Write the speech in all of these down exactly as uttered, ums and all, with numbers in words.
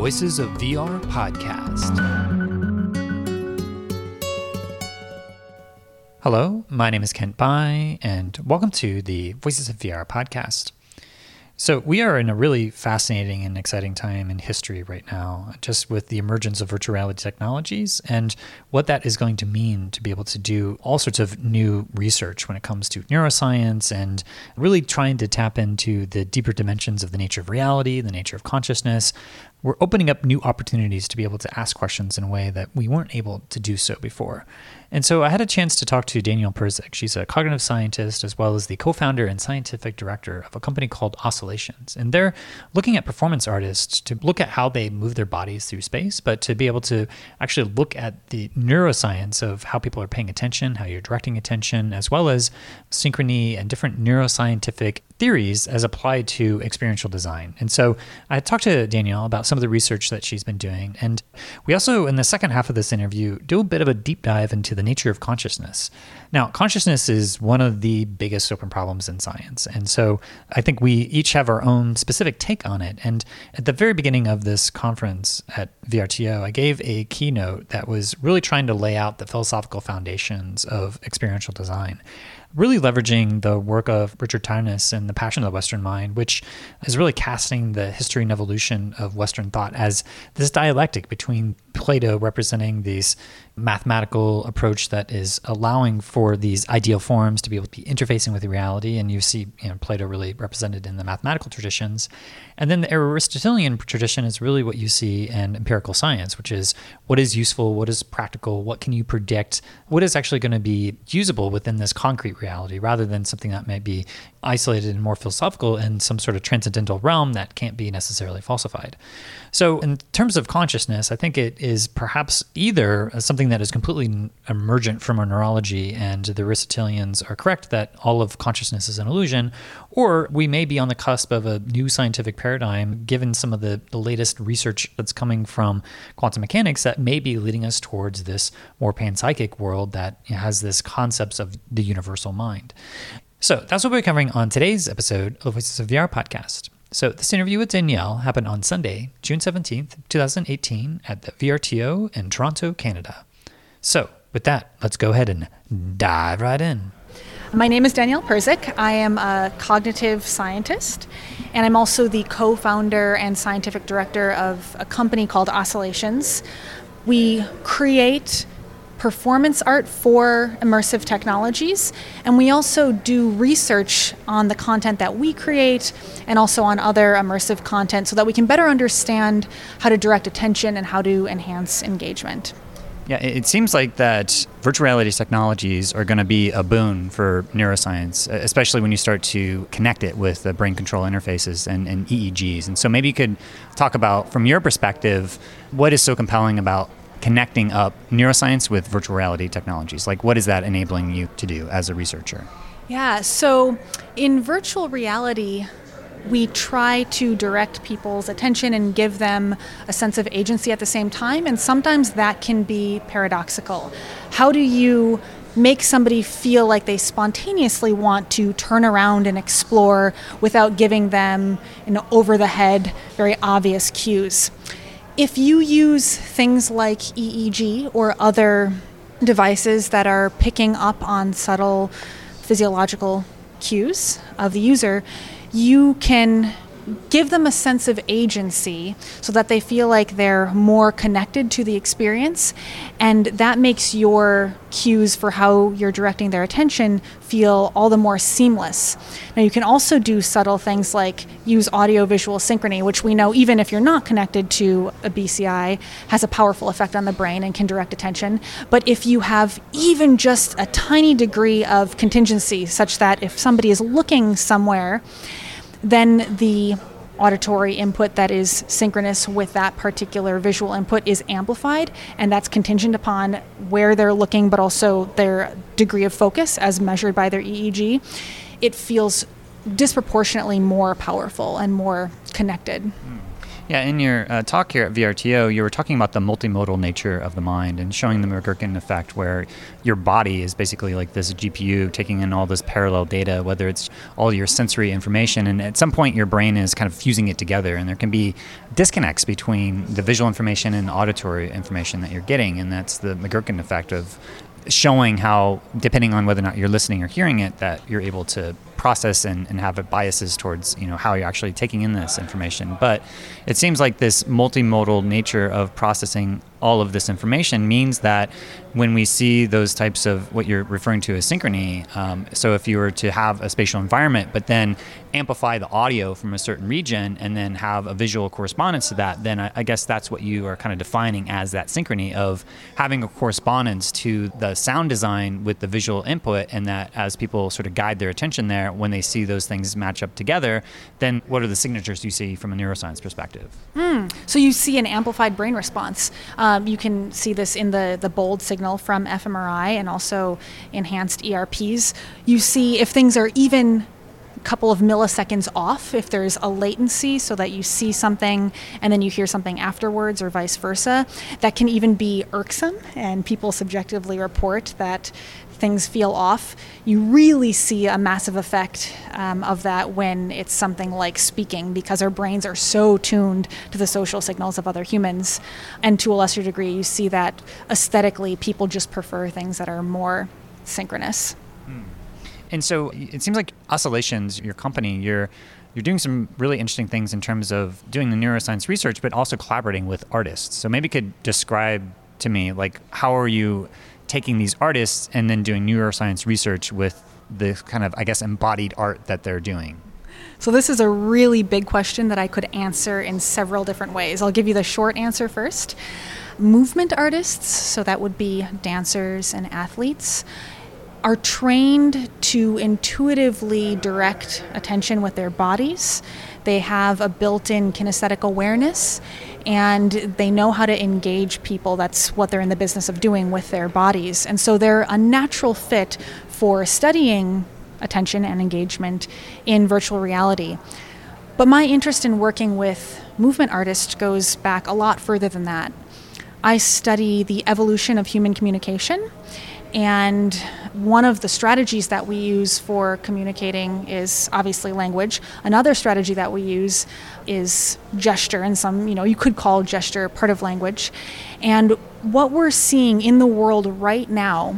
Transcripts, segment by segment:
Voices of V R podcast. Hello, my name is Kent Bai, and welcome to the Voices of V R podcast. So we are in a really fascinating and exciting time in history right now, just with the emergence of virtual reality technologies and what that is going to mean to be able to do all sorts of new research when it comes to neuroscience and really trying to tap into the deeper dimensions of the nature of reality, the nature of consciousness. We're opening up new opportunities to be able to ask questions in a way that we weren't able to do so before. And so I had a chance to talk to Danielle Perzek. She's a cognitive scientist as well as the co-founder and scientific director of a company called Oscillations. And they're looking at performance artists to look at how they move their bodies through space, but to be able to actually look at the neuroscience of how people are paying attention, how you're directing attention, as well as synchrony and different neuroscientific theories as applied to experiential design. And so I talked to Danielle about some of the research that she's been doing. And we also, in the second half of this interview, do a bit of a deep dive into the nature of consciousness. Now, consciousness is one of the biggest open problems in science. And so I think we each have our own specific take on it. And at the very beginning of this conference at V R T O, I gave a keynote that was really trying to lay out the philosophical foundations of experiential design, really leveraging the work of Richard Tyrnus and The Passion of the Western Mind, which is really casting the history and evolution of Western thought as this dialectic between Plato representing these mathematical approach that is allowing for these ideal forms to be able to be interfacing with reality. And you see you know, Plato really represented in the mathematical traditions. And then the Aristotelian tradition is really what you see in empirical science, which is what is useful, what is practical, what can you predict, what is actually going to be usable within this concrete reality, rather than something that might be isolated and more philosophical in some sort of transcendental realm that can't be necessarily falsified. So in terms of consciousness, I think it is perhaps either something that is completely emergent from our neurology, and the Aristotelians are correct that all of consciousness is an illusion, or we may be on the cusp of a new scientific paradigm, given some of the, the latest research that's coming from quantum mechanics that may be leading us towards this more panpsychic world that has this concepts of the universal mind. So that's what we're covering on today's episode of the Voices of V R podcast. So this interview with Danielle happened on Sunday, June seventeenth, twenty eighteen at the V R T O in Toronto, Canada. So with that, let's go ahead and dive right in. My name is Danielle Perzek. I am a cognitive scientist, and I'm also the co-founder and scientific director of a company called Oscillations. We create performance art for immersive technologies, and we also do research on the content that we create and also on other immersive content so that we can better understand how to direct attention and how to enhance engagement. Yeah, it seems like that virtual reality technologies are going to be a boon for neuroscience, especially when you start to connect it with the brain control interfaces and, and E E Gs. And so maybe you could talk about, from your perspective, what is so compelling about connecting up neuroscience with virtual reality technologies? Like, what is that enabling you to do as a researcher? Yeah, so in virtual reality, we try to direct people's attention and give them a sense of agency at the same time, and sometimes that can be paradoxical. How do you make somebody feel like they spontaneously want to turn around and explore without giving them, you know, over-the-head, very obvious cues? If you use things like E E G or other devices that are picking up on subtle physiological cues of the user, you can give them a sense of agency so that they feel like they're more connected to the experience, and that makes your cues for how you're directing their attention feel all the more seamless. Now, you can also do subtle things like use audio-visual synchrony, which we know, even if you're not connected to a B C I, has a powerful effect on the brain and can direct attention. But if you have even just a tiny degree of contingency, such that if somebody is looking somewhere, then the auditory input that is synchronous with that particular visual input is amplified, and that's contingent upon where they're looking, but also their degree of focus as measured by their E E G. It feels disproportionately more powerful and more connected. Yeah, in your uh, talk here at V R T O, you were talking about the multimodal nature of the mind and showing the McGurkin effect, where your body is basically like this G P U taking in all this parallel data, whether it's all your sensory information, and at some point your brain is kind of fusing it together, and there can be disconnects between the visual information and auditory information that you're getting, and that's the McGurkin effect of showing how, depending on whether or not you're listening or hearing it, that you're able to process and, and have biases towards, you know, how you're actually taking in this information. But it seems like this multimodal nature of processing all of this information means that when we see those types of what you're referring to as synchrony, um, so if you were to have a spatial environment, but then amplify the audio from a certain region and then have a visual correspondence to that, then I, I guess that's what you are kind of defining as that synchrony of having a correspondence to the sound design with the visual input, and that as people sort of guide their attention there, when they see those things match up together, then what are the signatures you see from a neuroscience perspective? Mm. So you see an amplified brain response. Um, you can see this in the, the bold signal from fMRI and also enhanced E R Ps. You see if things are even a couple of milliseconds off, if there's a latency so that you see something and then you hear something afterwards or vice versa, that can even be irksome, and people subjectively report that things feel off. You really see a massive effect um, of that when it's something like speaking, because our brains are so tuned to the social signals of other humans. And to a lesser degree, you see that aesthetically, people just prefer things that are more synchronous. Hmm. And so it seems like Oscillations, your company, you're you're doing some really interesting things in terms of doing the neuroscience research, but also collaborating with artists. So maybe you could describe to me, like, how are you taking these artists and then doing neuroscience research with the kind of, I guess, embodied art that they're doing? So this is a really big question that I could answer in several different ways. I'll give you the short answer first. Movement artists, so that would be dancers and athletes, are trained to intuitively direct attention with their bodies. They have a built-in kinesthetic awareness, and they know how to engage people. That's what they're in the business of doing with their bodies. And so they're a natural fit for studying attention and engagement in virtual reality. But my interest in working with movement artists goes back a lot further than that. I study the evolution of human communication, and one of the strategies that we use for communicating is obviously language. Another strategy that we use is gesture, and some, you know, you could call gesture part of language. And what we're seeing in the world right now,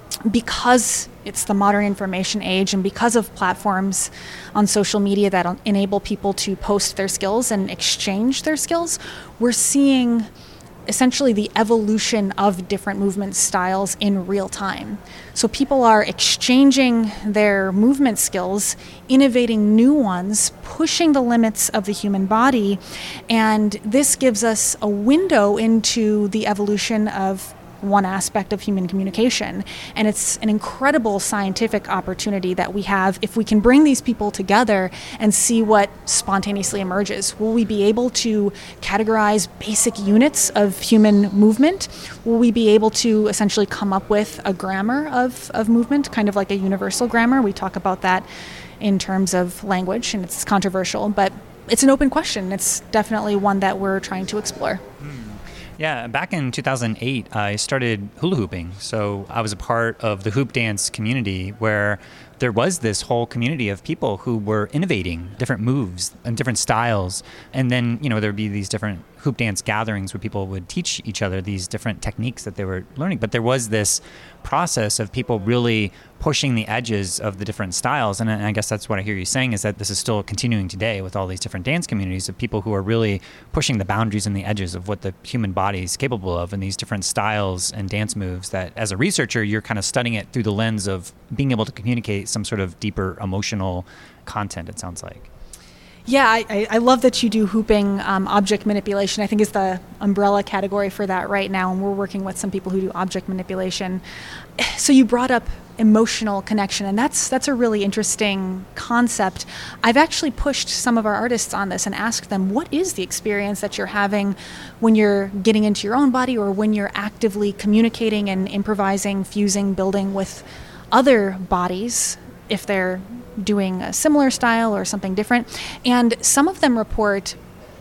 because it's the modern information age and because of platforms on social media that enable people to post their skills and exchange their skills, we're seeing essentially the evolution of different movement styles in real time. So people are exchanging their movement skills, innovating new ones, pushing the limits of the human body, and this gives us a window into the evolution of one aspect of human communication. And it's an incredible scientific opportunity that we have if we can bring these people together and see what spontaneously emerges. Will we be able to categorize basic units of human movement? Will we be able to essentially come up with a grammar of, of movement, kind of like a universal grammar? We talk about that in terms of language, and it's controversial, but it's an open question. It's definitely one that we're trying to explore. Hmm. Yeah, back in two thousand eight, I started hula hooping. So I was a part of the hoop dance community where there was this whole community of people who were innovating different moves and different styles. And then, you know, there would be these different hoop dance gatherings where people would teach each other these different techniques that they were learning. But there was this process of people really pushing the edges of the different styles. And I guess that's what I hear you saying, is that this is still continuing today with all these different dance communities of people who are really pushing the boundaries and the edges of what the human body is capable of, and these different styles and dance moves that, as a researcher, you're kind of studying it through the lens of being able to communicate some sort of deeper emotional content, it sounds like. Yeah, I, I love that you do hooping. Um, object manipulation, I think, is the umbrella category for that right now, and we're working with some people who do object manipulation. So you brought up emotional connection, and that's that's a really interesting concept. I've actually pushed some of our artists on this and asked them, what is the experience that you're having when you're getting into your own body, or when you're actively communicating and improvising, fusing, building with other bodies, if they're doing a similar style or something different. And some of them report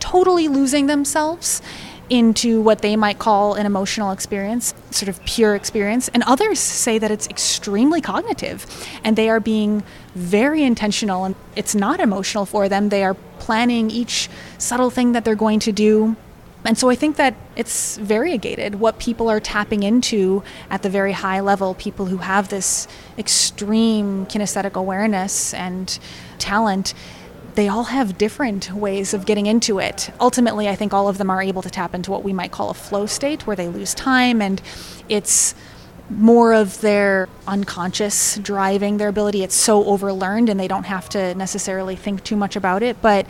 totally losing themselves into what they might call an emotional experience, sort of pure experience. And others say that it's extremely cognitive and they are being very intentional and it's not emotional for them. They are planning each subtle thing that they're going to do. And so I think that it's variegated what people are tapping into at the very high level, people who have this extreme kinesthetic awareness and talent. They all have different ways of getting into it. Ultimately, I think all of them are able to tap into what we might call a flow state where they lose time, and it's more of their unconscious driving their ability. It's so overlearned and they don't have to necessarily think too much about it. But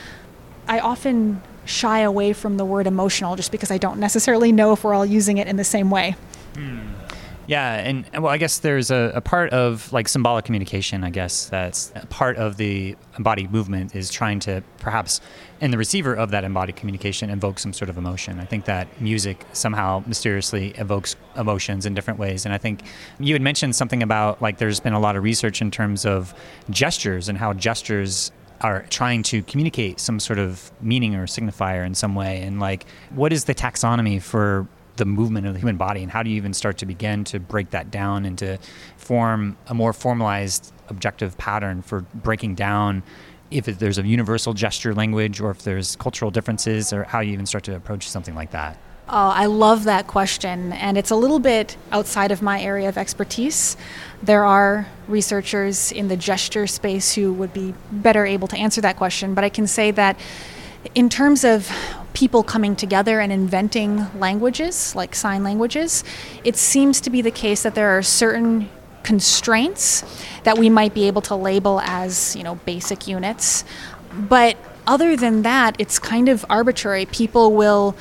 I often shy away from the word emotional just because I don't necessarily know if we're all using it in the same way. Hmm. Yeah, and well, I guess there's a, a part of like symbolic communication, I guess, that's a part of the embodied movement is trying to perhaps, in the receiver of that embodied communication, evoke some sort of emotion. I think that music somehow mysteriously evokes emotions in different ways. And I think you had mentioned something about like there's been a lot of research in terms of gestures and how gestures are trying to communicate some sort of meaning or signifier in some way. And like, what is the taxonomy for the movement of the human body, and how do you even start to begin to break that down and to form a more formalized objective pattern for breaking down if there's a universal gesture language or if there's cultural differences, or how you even start to approach something like that? Oh, I love that question, and it's a little bit outside of my area of expertise. There are researchers in the gesture space who would be better able to answer that question, but I can say that in terms of people coming together and inventing languages, like sign languages, it seems to be the case that there are certain constraints that we might be able to label as, you know, basic units. But other than that, it's kind of arbitrary. People will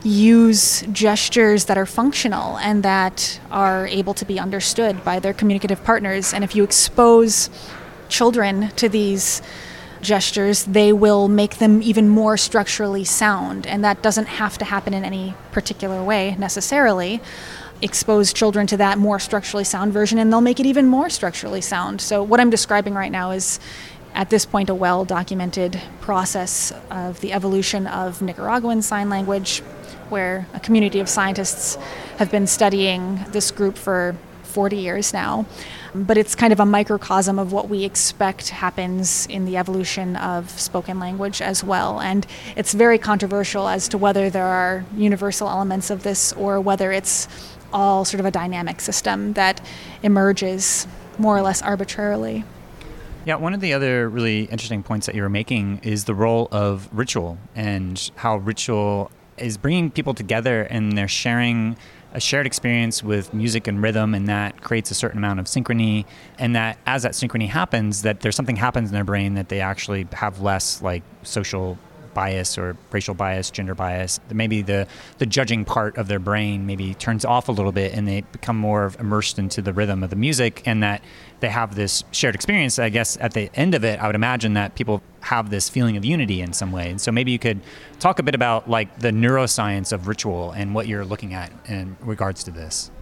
use gestures that are functional and that are able to be understood by their communicative partners. And if you expose children to these gestures, they will make them even more structurally sound, and that doesn't have to happen in any particular way necessarily. Expose children to that more structurally sound version and they'll make it even more structurally sound. So what I'm describing right now is at this point a well-documented process of the evolution of Nicaraguan Sign Language, where a community of scientists have been studying this group for forty years now. But it's kind of a microcosm of what we expect happens in the evolution of spoken language as well. And it's very controversial as to whether there are universal elements of this or whether it's all sort of a dynamic system that emerges more or less arbitrarily. Yeah, one of the other really interesting points that you were making is the role of ritual and how ritual is bringing people together and they're sharing a shared experience with music and rhythm, and that creates a certain amount of synchrony, and that as that synchrony happens, that there's something happens in their brain that they actually have less like social bias or racial bias, gender bias. Maybe the, the judging part of their brain maybe turns off a little bit and they become more immersed into the rhythm of the music, and that they have this shared experience. I guess at the end of it, I would imagine that people have this feeling of unity in some way. And so maybe you could talk a bit about like the neuroscience of ritual and what you're looking at in regards to this.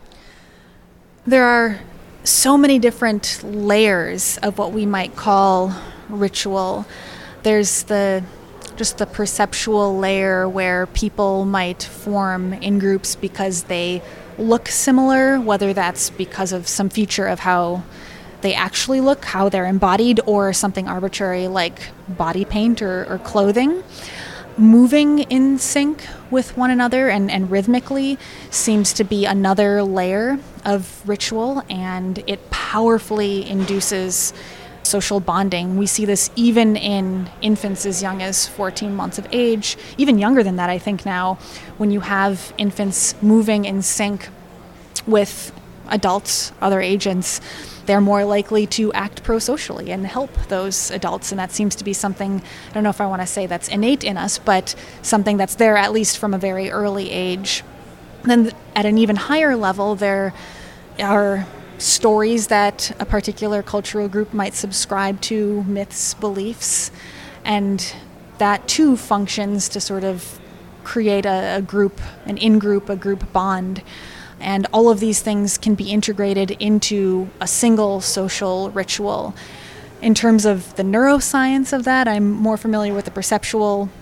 There are so many different layers of what we might call ritual. There's the just the perceptual layer where people might form in groups because they look similar, whether that's because of some feature of how they actually look, how they're embodied, or something arbitrary like body paint or, or clothing. Moving in sync with one another and, and rhythmically seems to be another layer of ritual, and it powerfully induces social bonding. We see this even in infants as young as fourteen months of age, even younger than that, I think now, when you have infants moving in sync with adults, other agents, they're more likely to act pro-socially and help those adults. And that seems to be something, I don't know if I want to say that's innate in us, but something that's there at least from a very early age. Then at an even higher level, there are stories that a particular cultural group might subscribe to, myths, beliefs, and that too functions to sort of create a, a group, an in-group, a group bond. And all of these things can be integrated into a single social ritual. In terms of the neuroscience of that, I'm more familiar with the perceptual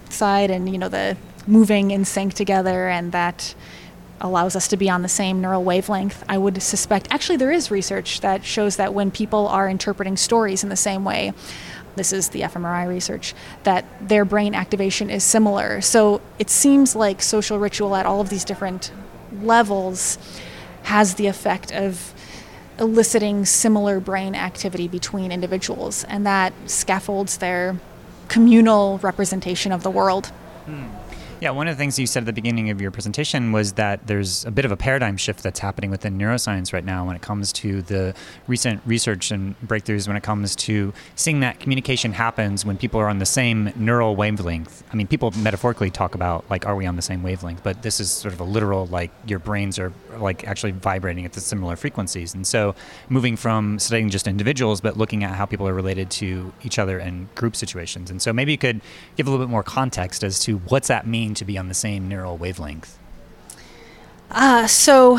side and, you know, the moving in sync together, and that allows us to be on the same neural wavelength. I would suspect, actually there is research that shows that when people are interpreting stories in the same way, this is the fMRI research, that their brain activation is similar. So it seems like social ritual at all of these different levels has the effect of eliciting similar brain activity between individuals, and that scaffolds their communal representation of the world. Hmm. Yeah, one of the things you said at the beginning of your presentation was that there's a bit of a paradigm shift that's happening within neuroscience right now when it comes to the recent research and breakthroughs when it comes to seeing that communication happens when people are on the same neural wavelength. I mean, people metaphorically talk about, like, are we on the same wavelength? But this is sort of a literal, like, your brains are, like, actually vibrating at the similar frequencies. And so moving from studying just individuals, but looking at how people are related to each other in group situations. And so maybe you could give a little bit more context as to what's that mean to be on the same neural wavelength? Uh, so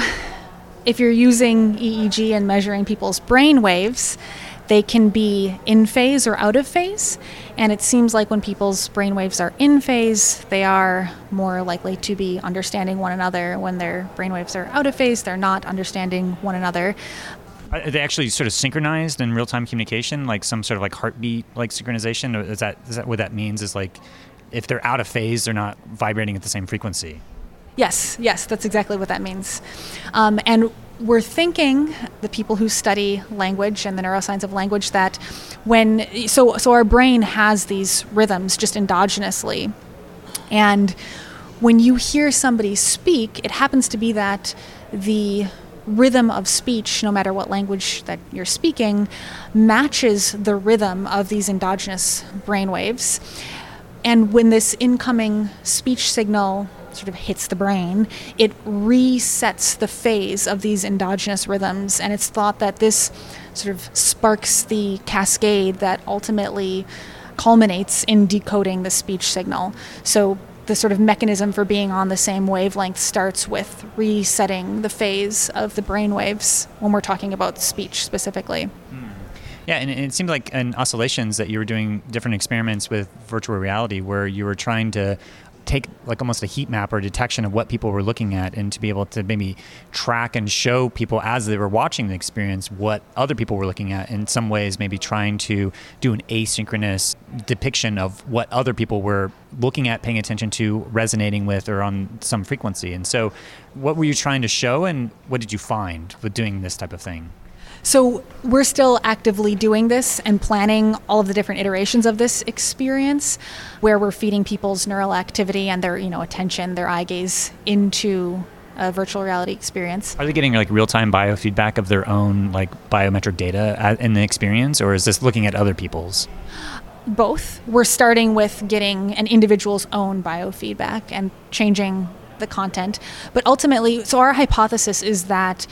if you're using E E G and measuring people's brain waves, they can be in phase or out of phase. And it seems like when people's brain waves are in phase, they are more likely to be understanding one another. When their brain waves are out of phase, they're not understanding one another. Are they actually sort of synchronized in real-time communication, like some sort of like heartbeat like synchronization? Or is that is that what that means? Is like if they're out of phase, they're not vibrating at the same frequency? Yes, yes, that's exactly what that means. Um, and we're thinking, the people who study language and the neuroscience of language, that when, so, so our brain has these rhythms just endogenously. And when you hear somebody speak, it happens to be that the rhythm of speech, no matter what language that you're speaking, matches the rhythm of these endogenous brain waves. And when this incoming speech signal sort of hits the brain, it resets the phase of these endogenous rhythms. And it's thought that this sort of sparks the cascade that ultimately culminates in decoding the speech signal. So the sort of mechanism for being on the same wavelength starts with resetting the phase of the brain waves when we're talking about speech specifically. Mm. Yeah, and it seemed like in oscillations that you were doing different experiments with virtual reality where you were trying to take like almost a heat map or detection of what people were looking at, and to be able to maybe track and show people as they were watching the experience what other people were looking at, in some ways maybe trying to do an asynchronous depiction of what other people were looking at, paying attention to, resonating with, or on some frequency. And so what were you trying to show, and what did you find with doing this type of thing? So we're still actively doing this and planning all of the different iterations of this experience, where we're feeding people's neural activity and their, you know, attention, their eye gaze into a virtual reality experience. Are they getting like real-time biofeedback of their own like biometric data in the experience, or is this looking at other people's? Both. We're starting with getting an individual's own biofeedback and changing the content. But ultimately, so our hypothesis is that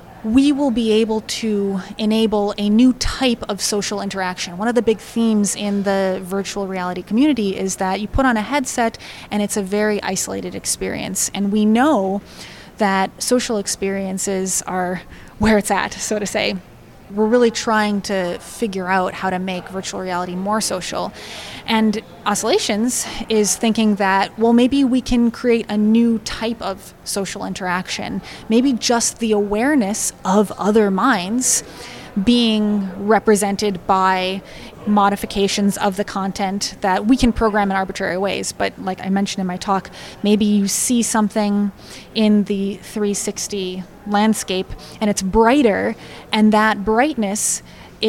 we will be able to enable a new type of social interaction. One of the big themes in the virtual reality community is that you put on a headset and it's a very isolated experience. And we know that social experiences are where it's at, so to say. We're really trying to figure out how to make virtual reality more social. And Oscillations is thinking that, well, maybe we can create a new type of social interaction. Maybe just the awareness of other minds being represented by modifications of the content that we can program in arbitrary ways. But like I mentioned in my talk, maybe you see something in the three sixty landscape and it's brighter, and that brightness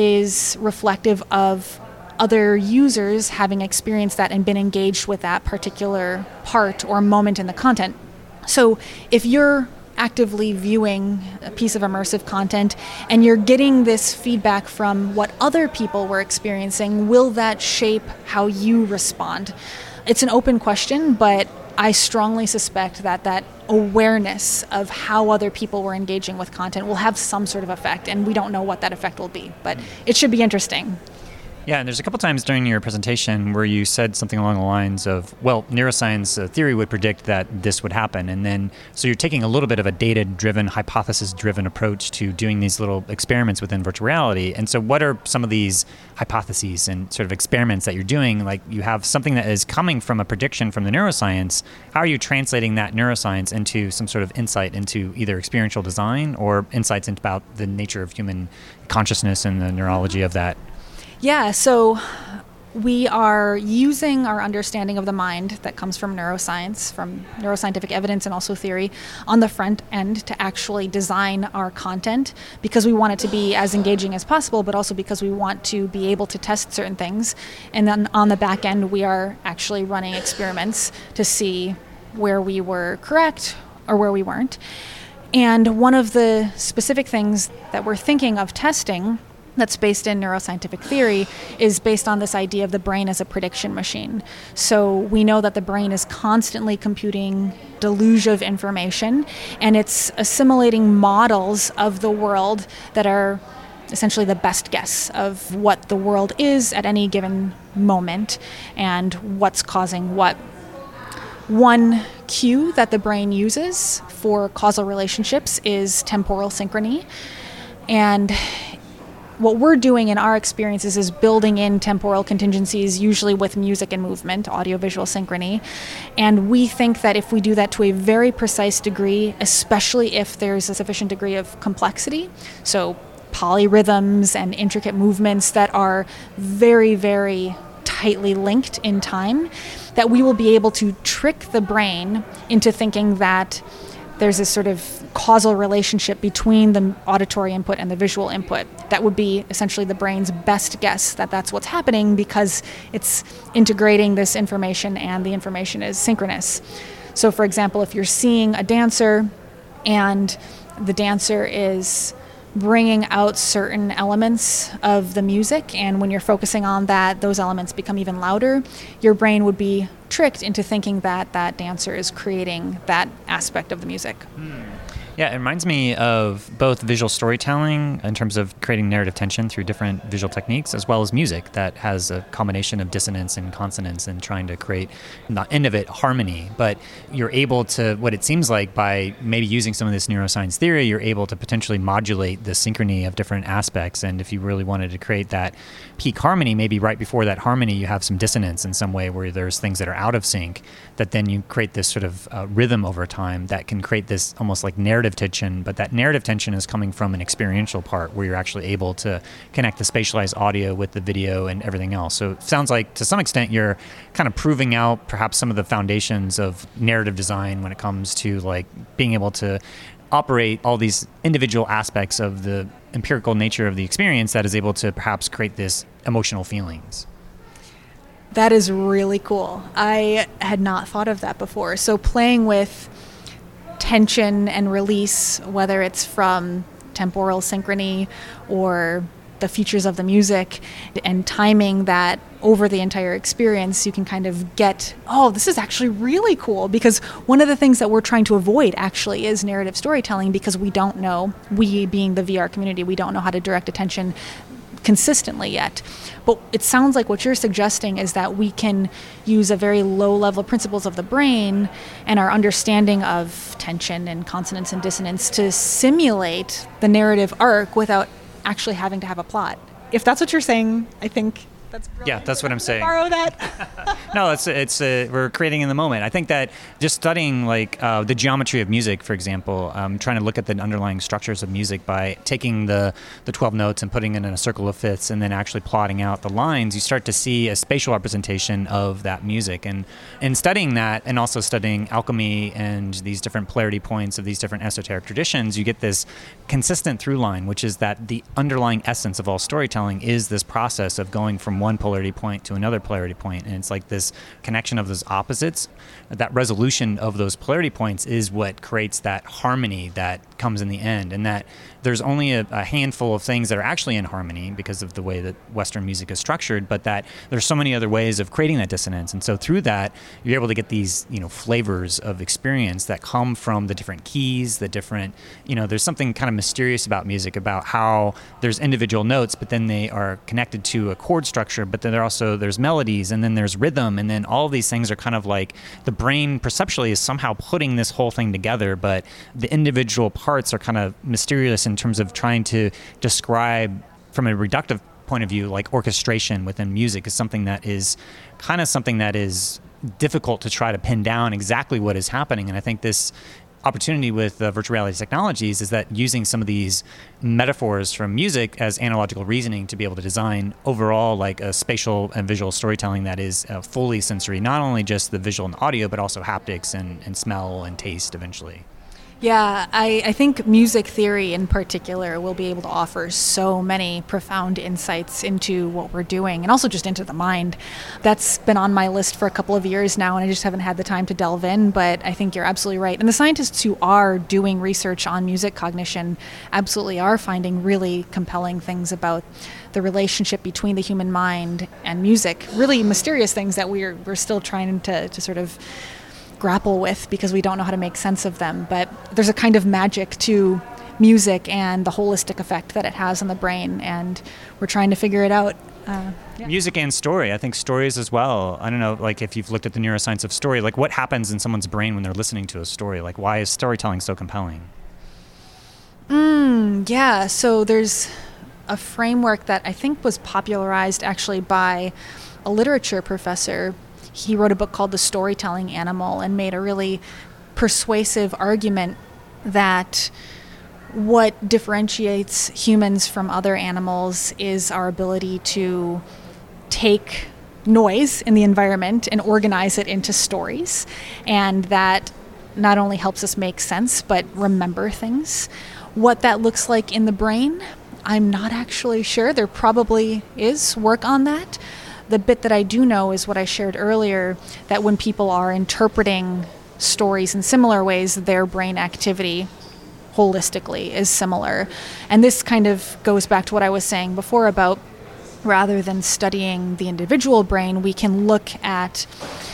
is reflective of other users having experienced that and been engaged with that particular part or moment in the content. So if you're actively viewing a piece of immersive content and you're getting this feedback from what other people were experiencing, will that shape how you respond? It's an open question, but I strongly suspect that that awareness of how other people were engaging with content will have some sort of effect, and we don't know what that effect will be, but it should be interesting. Yeah, and there's a couple times during your presentation where you said something along the lines of, well, neuroscience uh, theory would predict that this would happen. And then, so you're taking a little bit of a data-driven, hypothesis-driven approach to doing these little experiments within virtual reality. And so what are some of these hypotheses and sort of experiments that you're doing? Like you have something that is coming from a prediction from the neuroscience. How are you translating that neuroscience into some sort of insight into either experiential design or insights into about the nature of human consciousness and the neurology of that? Yeah, so we are using our understanding of the mind that comes from neuroscience, from neuroscientific evidence and also theory, on the front end to actually design our content because we want it to be as engaging as possible, but also because we want to be able to test certain things. And then on the back end, we are actually running experiments to see where we were correct or where we weren't. And one of the specific things that we're thinking of testing that's based in neuroscientific theory is based on this idea of the brain as a prediction machine. So we know that the brain is constantly computing deluge of information, and it's assimilating models of the world that are essentially the best guess of what the world is at any given moment and what's causing what. One cue that the brain uses for causal relationships is temporal synchrony. And what we're doing in our experiences is building in temporal contingencies, usually with music and movement, audiovisual synchrony. And we think that if we do that to a very precise degree, especially if there's a sufficient degree of complexity, so polyrhythms and intricate movements that are very, very tightly linked in time, that we will be able to trick the brain into thinking that there's this sort of causal relationship between the auditory input and the visual input. That would be essentially the brain's best guess that that's what's happening because it's integrating this information and the information is synchronous. So for example, if you're seeing a dancer and the dancer is bringing out certain elements of the music, and when you're focusing on that, those elements become even louder, your brain would be tricked into thinking that that dancer is creating that aspect of the music. Mm. Yeah, it reminds me of both visual storytelling in terms of creating narrative tension through different visual techniques, as well as music that has a combination of dissonance and consonance and trying to create, the end of it, harmony. But you're able to, what it seems like by maybe using some of this neuroscience theory, you're able to potentially modulate the synchrony of different aspects. And if you really wanted to create that peak harmony, maybe right before that harmony, you have some dissonance in some way where there's things that are out of sync, that then you create this sort of uh, rhythm over time that can create this almost like narrative tension, but that narrative tension is coming from an experiential part where you're actually able to connect the spatialized audio with the video and everything else. So it sounds like to some extent you're kind of proving out perhaps some of the foundations of narrative design when it comes to like being able to operate all these individual aspects of the empirical nature of the experience that is able to perhaps create this emotional feelings. That is really cool. I had not thought of that before. So playing with tension and release, whether it's from temporal synchrony or the features of the music, and timing that over the entire experience, you can kind of get, oh, this is actually really cool. Because one of the things that we're trying to avoid actually is narrative storytelling, because we don't know, we being the V R community, we don't know how to direct attention consistently yet. But it sounds like what you're suggesting is that we can use a very low level principles of the brain and our understanding of tension and consonance and dissonance to simulate the narrative arc without actually having to have a plot. If that's what you're saying, I think that's brilliant. Yeah, that's what I'm saying. Borrow that. No, it's it's uh, we're creating in the moment. I think that just studying like uh, the geometry of music, for example, um, trying to look at the underlying structures of music by taking the the twelve notes and putting it in a circle of fifths, and then actually plotting out the lines, you start to see a spatial representation of that music. And in studying that, and also studying alchemy and these different polarity points of these different esoteric traditions, you get this consistent through line, which is that the underlying essence of all storytelling is this process of going from one polarity point to another polarity point. And it's like this connection of those opposites. That resolution of those polarity points is what creates that harmony that comes in the end. And that there's only a, a handful of things that are actually in harmony because of the way that Western music is structured, but that there's so many other ways of creating that dissonance. And so through that, you're able to get these, you know, flavors of experience that come from the different keys, the different, you know, there's something kind of mysterious about music, about how there's individual notes, but then they are connected to a chord structure structure, but then there also there's melodies, and then there's rhythm, and then all of these things are kind of like the brain perceptually is somehow putting this whole thing together, but the individual parts are kind of mysterious in terms of trying to describe from a reductive point of view, like orchestration within music is something that is kind of something that is difficult to try to pin down exactly what is happening. And I think this opportunity with uh, virtual reality technologies is that using some of these metaphors from music as analogical reasoning to be able to design overall like a spatial and visual storytelling that is uh, fully sensory, not only just the visual and audio, but also haptics and, and smell and taste eventually. Yeah, I, I think music theory in particular will be able to offer so many profound insights into what we're doing and also just into the mind. That's been on my list for a couple of years now, and I just haven't had the time to delve in, but I think you're absolutely right. And the scientists who are doing research on music cognition absolutely are finding really compelling things about the relationship between the human mind and music, really mysterious things that we're, we're still trying to, to sort of grapple with because we don't know how to make sense of them. But there's a kind of magic to music and the holistic effect that it has on the brain, and we're trying to figure it out. Uh, yeah. Music and story. I think stories as well. I don't know, like if you've looked at the neuroscience of story, like what happens in someone's brain when they're listening to a story? Like why is storytelling so compelling? Mm, yeah, so there's a framework that I think was popularized actually by a literature professor. He wrote a book called The Storytelling Animal and made a really persuasive argument that what differentiates humans from other animals is our ability to take noise in the environment and organize it into stories. And that not only helps us make sense, but remember things. What that looks like in the brain, I'm not actually sure. There probably is work on that. The bit that I do know is what I shared earlier, that when people are interpreting stories in similar ways, their brain activity holistically is similar. And this kind of goes back to what I was saying before about rather than studying the individual brain, we can look at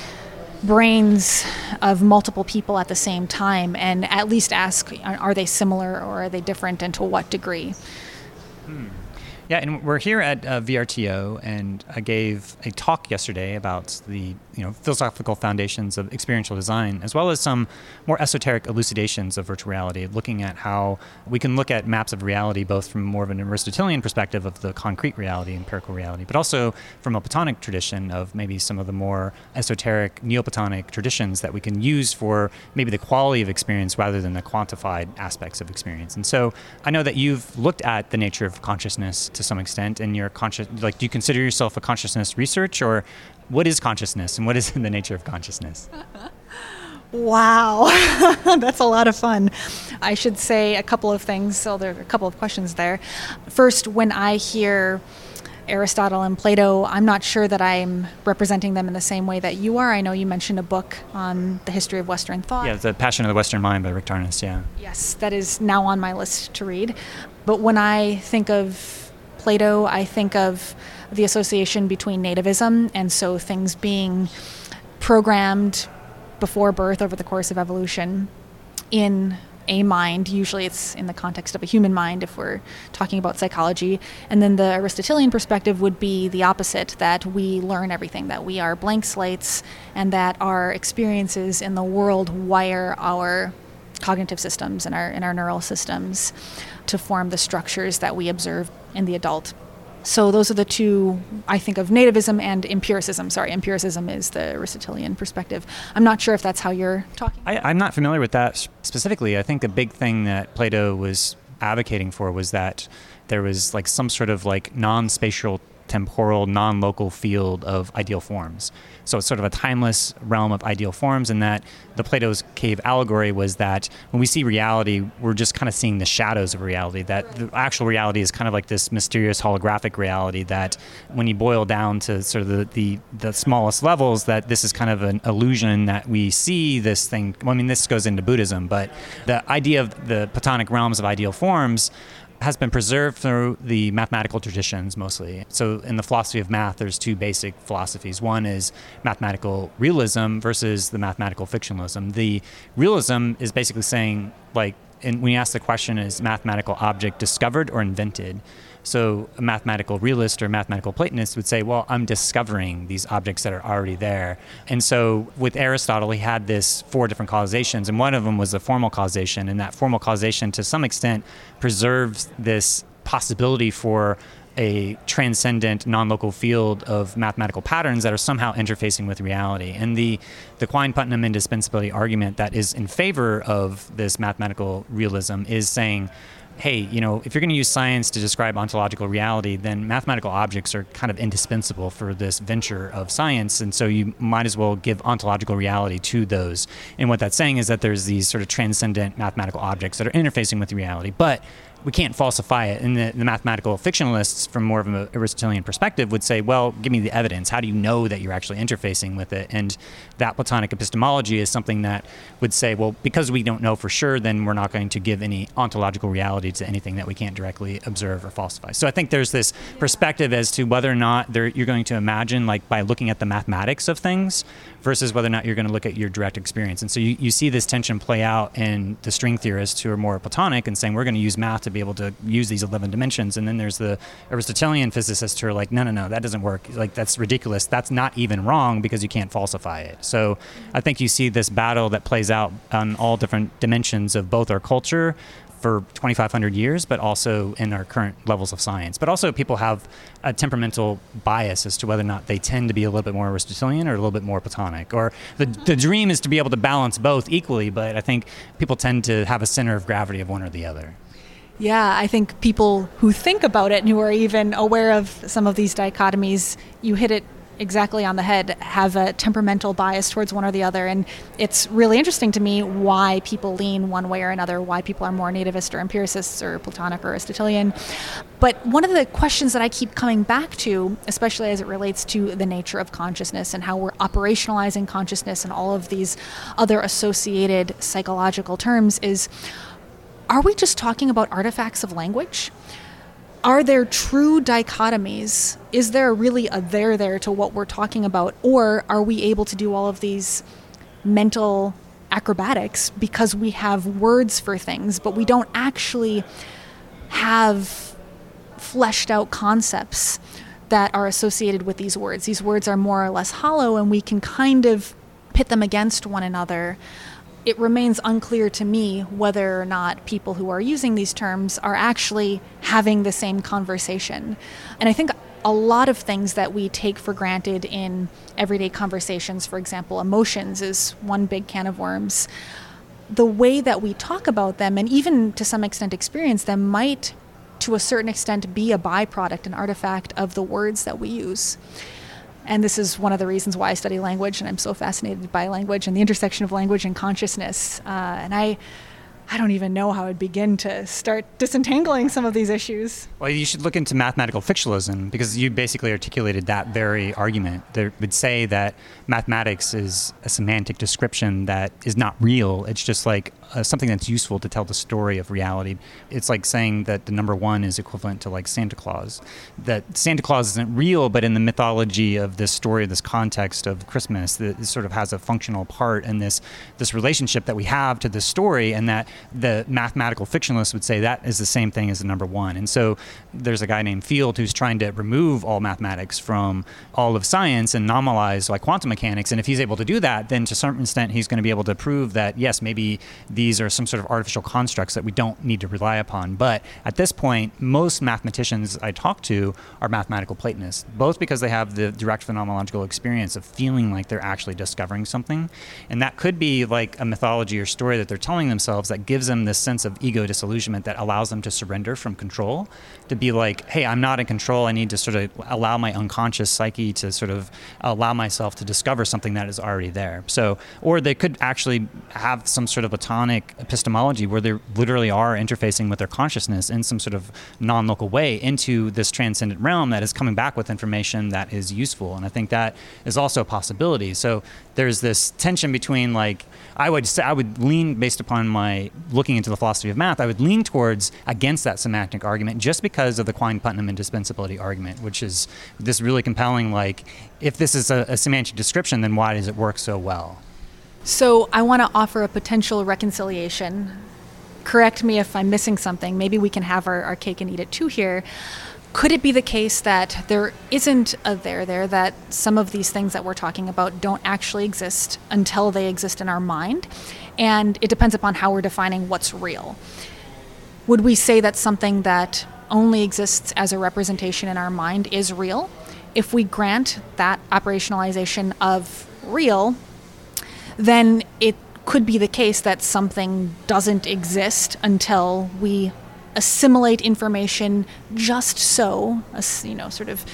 brains of multiple people at the same time and at least ask, are they similar or are they different, and to what degree? Hmm. Yeah, and we're here at uh, V R T O, and I gave a talk yesterday about the you know philosophical foundations of experiential design, as well as some more esoteric elucidations of virtual reality, looking at how we can look at maps of reality both from more of an Aristotelian perspective of the concrete reality, empirical reality, but also from a Platonic tradition of maybe some of the more esoteric Neoplatonic traditions that we can use for maybe the quality of experience rather than the quantified aspects of experience. And so I know that you've looked at the nature of consciousness to some extent, and you're conscious, like, do you consider yourself a consciousness research, or what is consciousness and what is the nature of consciousness? Wow, that's a lot of fun. I should say a couple of things. So there are a couple of questions there. First, when I hear Aristotle and Plato, I'm not sure that I'm representing them in the same way that you are. I know you mentioned a book on the history of Western thought. Yeah, The Passion of the Western Mind by Rick Tarnas, yeah. Yes, that is now on my list to read. But when I think of Plato, I think of the association between nativism, and so things being programmed before birth over the course of evolution in a mind. Usually it's in the context of a human mind if we're talking about psychology. And then the Aristotelian perspective would be the opposite, that we learn everything, that we are blank slates, and that our experiences in the world wire our cognitive systems and our, and our neural systems to form the structures that we observe in the adult. So those are the two, I think, of nativism and empiricism. Sorry, empiricism is the Aristotelian perspective. I'm not sure if that's how you're talking. I, I'm not familiar with that specifically. I think a big thing that Plato was advocating for was that there was like some sort of like non-spatial, temporal, non-local field of ideal forms. So it's sort of a timeless realm of ideal forms, and that the Plato's cave allegory was that when we see reality, we're just kind of seeing the shadows of reality, that the actual reality is kind of like this mysterious holographic reality that when you boil down to sort of the, the, the smallest levels, that this is kind of an illusion that we see this thing. Well, I mean, this goes into Buddhism, but the idea of the Platonic realms of ideal forms has been preserved through the mathematical traditions mostly. So in the philosophy of math, there's two basic philosophies. One is mathematical realism versus the mathematical fictionalism. The realism is basically saying, like, and when you ask the question, is mathematical object discovered or invented? So a mathematical realist or mathematical Platonist would say, well, I'm discovering these objects that are already there. And so with Aristotle, he had this four different causations, and one of them was a formal causation, and that formal causation to some extent preserves this possibility for a transcendent non-local field of mathematical patterns that are somehow interfacing with reality. And the, the Quine-Putnam indispensability argument that is in favor of this mathematical realism is saying, hey, you know, if you're going to use science to describe ontological reality, then mathematical objects are kind of indispensable for this venture of science. And so you might as well give ontological reality to those. And what that's saying is that there's these sort of transcendent mathematical objects that are interfacing with reality. But we can't falsify it. And the, the mathematical fictionalists, from more of an Aristotelian perspective, would say, well, give me the evidence. How do you know that you're actually interfacing with it? And that Platonic epistemology is something that would say, well, because we don't know for sure, then we're not going to give any ontological reality to anything that we can't directly observe or falsify. So I think there's this perspective as to whether or not there, you're going to imagine, like, by looking at the mathematics of things versus whether or not you're going to look at your direct experience. And so you, you see this tension play out in the string theorists who are more Platonic and saying, we're going to use math to be able to use these eleven dimensions. And then there's the Aristotelian physicists who are like, no, no, no, that doesn't work. Like, that's ridiculous. That's not even wrong because you can't falsify it. So I think you see this battle that plays out on all different dimensions of both our culture for twenty-five hundred years, but also in our current levels of science. But also people have a temperamental bias as to whether or not they tend to be a little bit more Aristotelian or a little bit more Platonic. Or the, the dream is to be able to balance both equally, but I think people tend to have a center of gravity of one or the other. Yeah, I think people who think about it and who are even aware of some of these dichotomies, you hit it exactly on the head, have a temperamental bias towards one or the other. And it's really interesting to me why people lean one way or another, why people are more nativist or empiricists or Platonic or Aristotelian. But one of the questions that I keep coming back to, especially as it relates to the nature of consciousness and how we're operationalizing consciousness and all of these other associated psychological terms, is, are we just talking about artifacts of language? Are there true dichotomies? Is there really a there there to what we're talking about? Or are we able to do all of these mental acrobatics because we have words for things, but we don't actually have fleshed out concepts that are associated with these words? These words are more or less hollow, and we can kind of pit them against one another. It remains unclear to me whether or not people who are using these terms are actually having the same conversation. And I think a lot of things that we take for granted in everyday conversations, for example, emotions is one big can of worms. The way that we talk about them, and even to some extent experience them, might to a certain extent be a byproduct, an artifact of the words that we use. And this is one of the reasons why I study language, and I'm so fascinated by language and the intersection of language and consciousness. Uh, and I I don't even know how I'd begin to start disentangling some of these issues. Well, you should look into mathematical fictionalism, because you basically articulated that very argument. They would say that mathematics is a semantic description that is not real. It's just like uh, something that's useful to tell the story of reality. It's like saying that the number one is equivalent to like Santa Claus. That Santa Claus isn't real, but in the mythology of this story, this context of Christmas, it sort of has a functional part in this this relationship that we have to this story, and that the mathematical fictionalists would say that is the same thing as the number one. And so there's a guy named Field who's trying to remove all mathematics from all of science and normalize like quantum mechanics. And if he's able to do that, then to some extent he's going to be able to prove that, yes, maybe these are some sort of artificial constructs that we don't need to rely upon. But at this point, most mathematicians I talk to are mathematical Platonists, both because they have the direct phenomenological experience of feeling like they're actually discovering something. And that could be like a mythology or story that they're telling themselves that gives them this sense of ego disillusionment that allows them to surrender from control, to be like, hey, I'm not in control. I need to sort of allow my unconscious psyche to sort of allow myself to discover something that is already there. So, or they could actually have some sort of Platonic epistemology where they literally are interfacing with their consciousness in some sort of non-local way into this transcendent realm that is coming back with information that is useful. And I think that is also a possibility. So there's this tension between, like, I would say, I would lean, based upon my looking into the philosophy of math, I would lean towards against that semantic argument just because of the Quine-Putnam indispensability argument, which is this really compelling, like, if this is a, a semantic description, then why does it work so well? So I want to offer a potential reconciliation. Correct me if I'm missing something. Maybe we can have our, our cake and eat it too here. Could it be the case that there isn't a there there, that some of these things that we're talking about don't actually exist until they exist in our mind? And it depends upon how we're defining what's real. Would we say that something that only exists as a representation in our mind is real? If we grant that operationalization of real, then it could be the case that something doesn't exist until we assimilate information just so, you know, sort of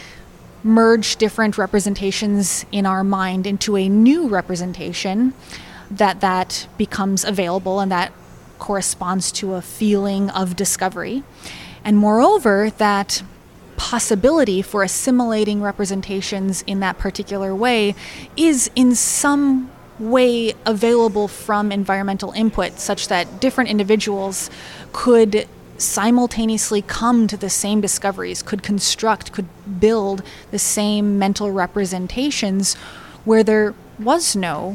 merge different representations in our mind into a new representation that that becomes available and that corresponds to a feeling of discovery. And moreover, that possibility for assimilating representations in that particular way is in some way available from environmental input, such that different individuals could simultaneously come to the same discoveries, could construct, could build the same mental representations where there was no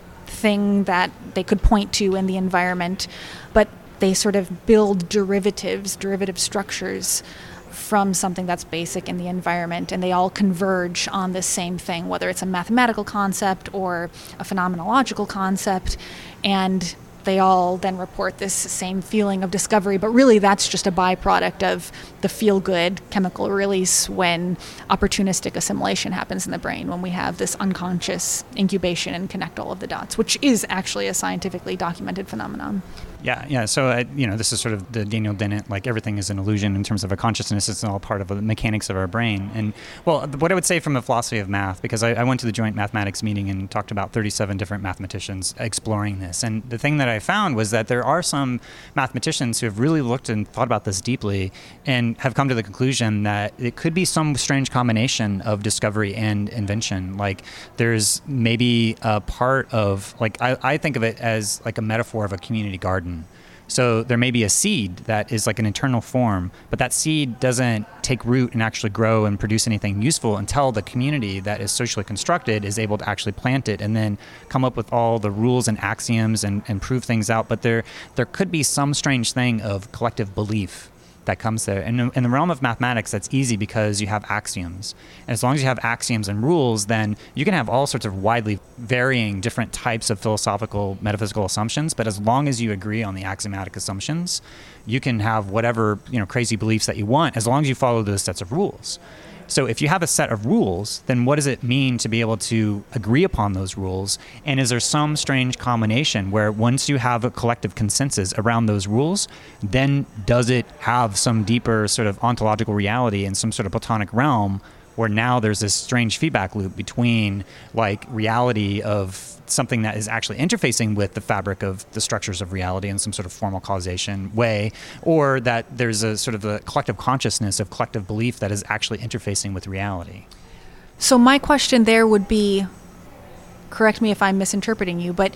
thing that they could point to in the environment, but they sort of build derivatives, derivative structures from something that's basic in the environment, and they all converge on the same thing, whether it's a mathematical concept or a phenomenological concept, and they all then report this same feeling of discovery. But really that's just a byproduct of the feel-good chemical release when opportunistic assimilation happens in the brain, when we have this unconscious incubation and connect all of the dots, which is actually a scientifically documented phenomenon. Yeah, yeah. So, uh, you know, this is sort of the Daniel Dennett, like everything is an illusion in terms of a consciousness. It's all part of the mechanics of our brain. And, well, what I would say from a philosophy of math, because I, I went to the joint mathematics meeting and talked about thirty-seven different mathematicians exploring this. And the thing that I found was that there are some mathematicians who have really looked and thought about this deeply and have come to the conclusion that it could be some strange combination of discovery and invention. Like there's maybe a part of, like, I, I think of it as like a metaphor of a community garden. So there may be a seed that is like an internal form, but that seed doesn't take root and actually grow and produce anything useful until the community that is socially constructed is able to actually plant it and then come up with all the rules and axioms and, and prove things out. But there there could be some strange thing of collective belief that comes there. And in the realm of mathematics, that's easy because you have axioms. And as long as you have axioms and rules, then you can have all sorts of widely varying different types of philosophical, metaphysical assumptions. But as long as you agree on the axiomatic assumptions, you can have whatever, you know, crazy beliefs that you want, as long as you follow those sets of rules. So if you have a set of rules, then what does it mean to be able to agree upon those rules? And is there some strange combination where once you have a collective consensus around those rules, then does it have some deeper sort of ontological reality in some sort of Platonic realm where now there's this strange feedback loop between like reality of something that is actually interfacing with the fabric of the structures of reality in some sort of formal causation way, or that there's a sort of a collective consciousness of collective belief that is actually interfacing with reality. So my question there would be, correct me if I'm misinterpreting you, but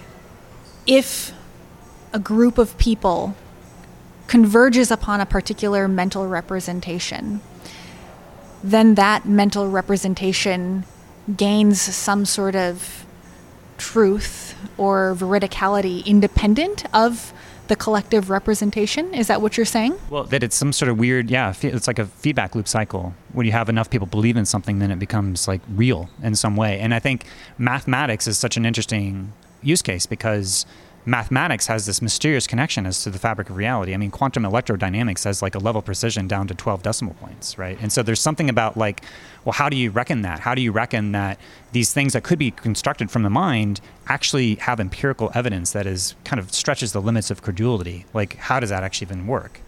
if a group of people converges upon a particular mental representation, then that mental representation gains some sort of truth or veridicality independent of the collective representation? Is that what you're saying? Well, that it's some sort of weird, yeah, it's like a feedback loop cycle. When you have enough people believe in something, then it becomes like real in some way. And I think mathematics is such an interesting use case because mathematics has this mysterious connection as to the fabric of reality. I mean, quantum electrodynamics has like a level precision down to twelve decimal points, right? And so there's something about like, well, how do you reckon that? How do you reckon that these things that could be constructed from the mind actually have empirical evidence that is kind of stretches the limits of credulity? Like, how does that actually even work?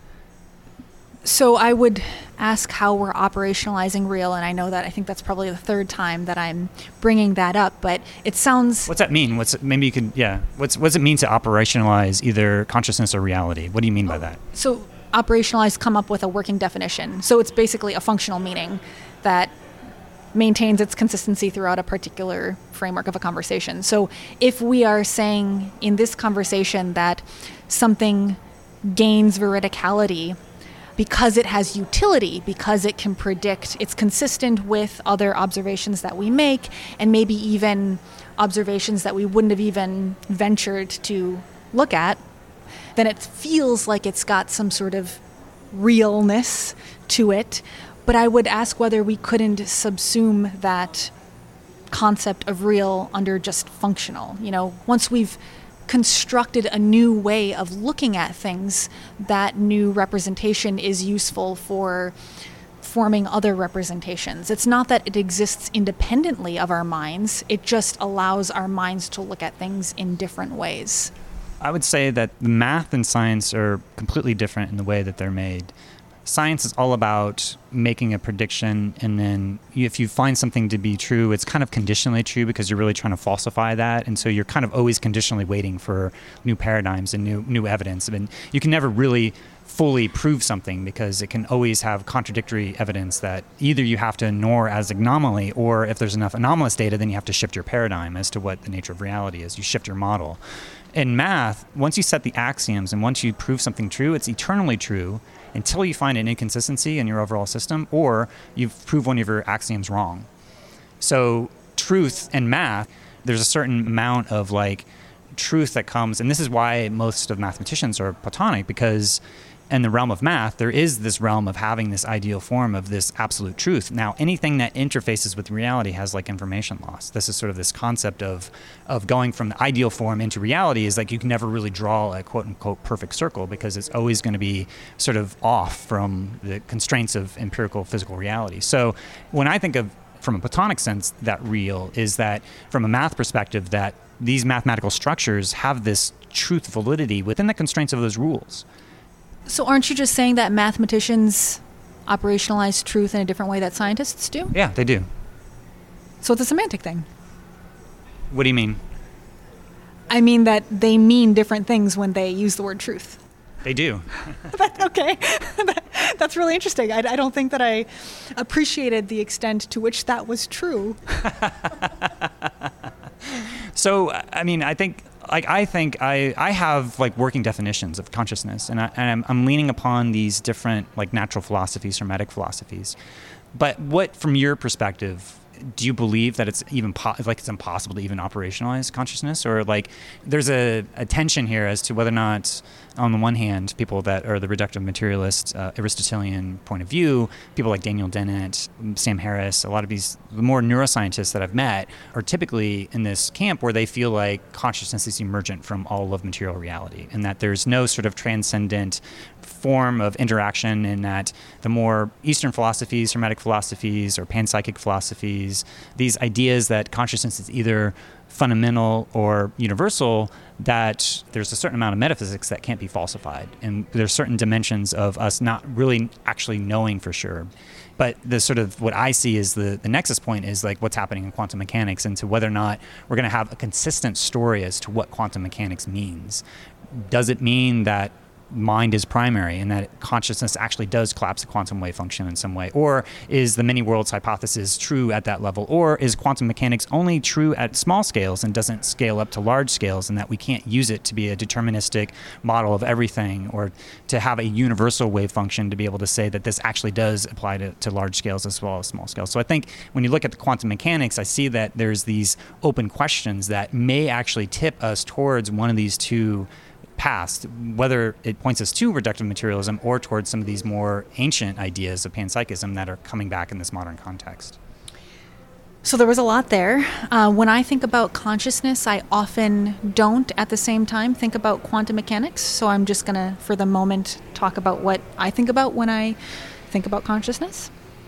So I would ask how we're operationalizing real, and I know that I think that's probably the third time that I'm bringing that up, but it sounds... What's that mean? What's maybe you could, yeah. What's what does it mean to operationalize either consciousness or reality? What do you mean by that? So operationalize, come up with a working definition. So it's basically a functional meaning that maintains its consistency throughout a particular framework of a conversation. So if we are saying in this conversation that something gains veridicality because it has utility, because it can predict, it's consistent with other observations that we make, and maybe even observations that we wouldn't have even ventured to look at, then it feels like it's got some sort of realness to it, but I would ask whether we couldn't subsume that concept of real under just functional. You know, once we've constructed a new way of looking at things, that new representation is useful for forming other representations. It's not that it exists independently of our minds, it just allows our minds to look at things in different ways. I would say that math and science are completely different in the way that they're made. Science is all about making a prediction, and then if you find something to be true, it's kind of conditionally true because you're really trying to falsify that, and so you're kind of always conditionally waiting for new paradigms and new new evidence. I mean, you can never really fully prove something because it can always have contradictory evidence that either you have to ignore as anomaly, or if there's enough anomalous data, then you have to shift your paradigm as to what the nature of reality is. You shift your model. In math, once you set the axioms and once you prove something true, it's eternally true until you find an inconsistency in your overall system or you've proved one of your axioms wrong. So truth and math, there's a certain amount of like truth that comes, and this is why most of mathematicians are Platonic, because in the realm of math, there is this realm of having this ideal form of this absolute truth. Now, anything that interfaces with reality has like information loss. This is sort of this concept of of going from the ideal form into reality is like you can never really draw a quote unquote perfect circle because it's always going to be sort of off from the constraints of empirical physical reality. So when I think of from a Platonic sense, that real is that from a math perspective, that these mathematical structures have this truth validity within the constraints of those rules. So aren't you just saying that mathematicians operationalize truth in a different way that scientists do? Yeah, they do. So it's a semantic thing. What do you mean? I mean that they mean different things when they use the word truth. They do. Okay. That's really interesting. I, I don't think that I appreciated the extent to which that was true. So, I mean, I think... Like I think I, I have like working definitions of consciousness, and, I, and I'm, I'm leaning upon these different like natural philosophies, hermetic philosophies. But what, from your perspective, do you believe that it's even po- like it's impossible to even operationalize consciousness, or like there's a, a tension here as to whether or not, on the one hand, people that are the reductive materialist, uh, Aristotelian point of view, people like Daniel Dennett, Sam Harris, a lot of these the more neuroscientists that I've met are typically in this camp where they feel like consciousness is emergent from all of material reality, and that there's no sort of transcendent form of interaction, in that the more Eastern philosophies, Hermetic philosophies, or panpsychic philosophies, these ideas that consciousness is either fundamental or universal, that there's a certain amount of metaphysics that can't be falsified. And there's certain dimensions of us not really actually knowing for sure. But the sort of what I see is the, the nexus point is like what's happening in quantum mechanics, and to whether or not we're going to have a consistent story as to what quantum mechanics means. Does it mean that mind is primary and that consciousness actually does collapse a quantum wave function in some way? Or is the many worlds hypothesis true at that level? Or is quantum mechanics only true at small scales and doesn't scale up to large scales, and that we can't use it to be a deterministic model of everything, or to have a universal wave function to be able to say that this actually does apply to, to large scales as well as small scales? So I think when you look at the quantum mechanics, I see that there's these open questions that may actually tip us towards one of these two past, whether it points us to reductive materialism or towards some of these more ancient ideas of panpsychism that are coming back in this modern context. So there was a lot there. Uh, when I think about consciousness, I often don't at the same time think about quantum mechanics. So I'm just going to, for the moment, talk about what I think about when I think about consciousness.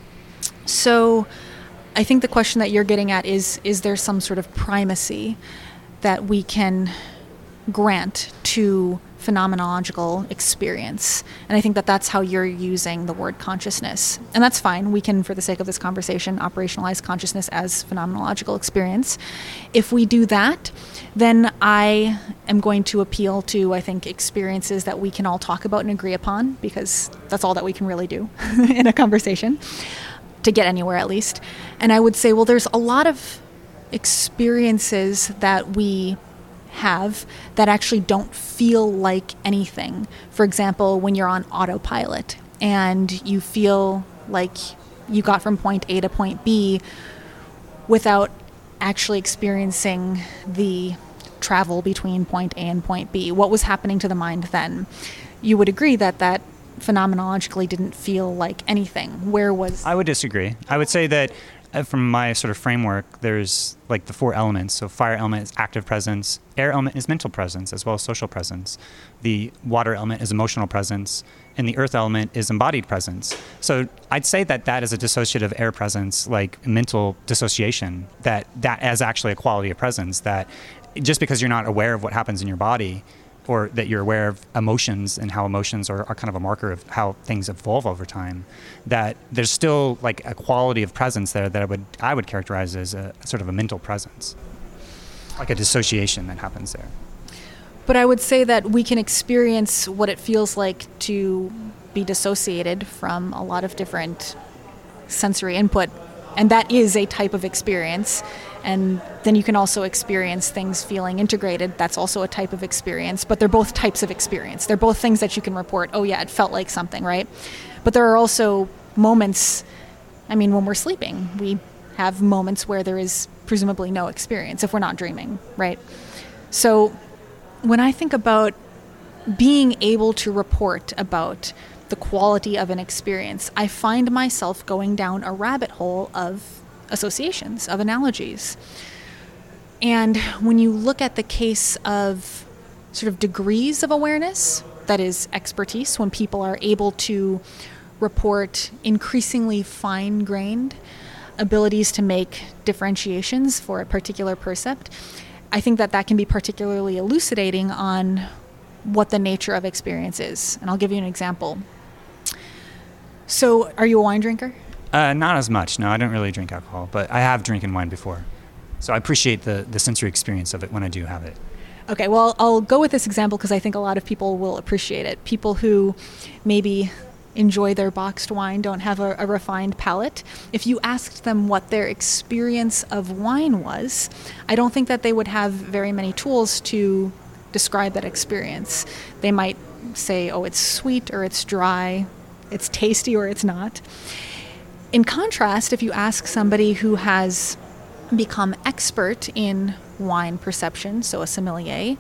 So I think the question that you're getting at is, is there some sort of primacy that we can grant to phenomenological experience? And I think that that's how you're using the word consciousness. And that's fine. We can, for the sake of this conversation, operationalize consciousness as phenomenological experience. If we do that, then I am going to appeal to, I think, experiences that we can all talk about and agree upon, because that's all that we can really do in a conversation, to get anywhere at least. And I would say, well, there's a lot of experiences that we have that actually don't feel like anything. For example, when you're on autopilot and you feel like you got from point A to point B without actually experiencing the travel between point A and point B. What was happening to the mind then? You would agree that that phenomenologically didn't feel like anything. Where was... I would disagree. I would say that uh, from my sort of framework, there's like the four elements. So fire element is active presence, air element is mental presence as well as social presence, the water element is emotional presence, and the earth element is embodied presence. So I'd say that that is a dissociative air presence, like mental dissociation, that that is actually a quality of presence, that just because you're not aware of what happens in your body, or that you're aware of emotions and how emotions are, are kind of a marker of how things evolve over time, that there's still like a quality of presence there that I would I would characterize as a sort of a mental presence, like a dissociation that happens there. But I would say that we can experience what it feels like to be dissociated from a lot of different sensory input, and that is a type of experience. And then you can also experience things feeling integrated. That's also a type of experience, but they're both types of experience. They're both things that you can report, oh yeah, it felt like something, right? But there are also moments, I mean, when we're sleeping, we have moments where there is presumably no experience if we're not dreaming, right? So when I think about being able to report about the quality of an experience, I find myself going down a rabbit hole of associations, of analogies. And when you look at the case of sort of degrees of awareness, that is expertise, when people are able to report increasingly fine-grained abilities to make differentiations for a particular percept, I think that that can be particularly elucidating on what the nature of experience is. And I'll give you an example. So, are you a wine drinker? Uh, not as much. No, I don't really drink alcohol, but I have drinking wine before. So I appreciate the, the sensory experience of it when I do have it. Okay, well, I'll go with this example because I think a lot of people will appreciate it. People who maybe enjoy their boxed wine, don't have a, a refined palate. If you asked them what their experience of wine was, I don't think that they would have very many tools to describe that experience. They might say, oh, it's sweet or it's dry, it's tasty or it's not. In contrast, if you ask somebody who has become expert in wine perception, so a sommelier,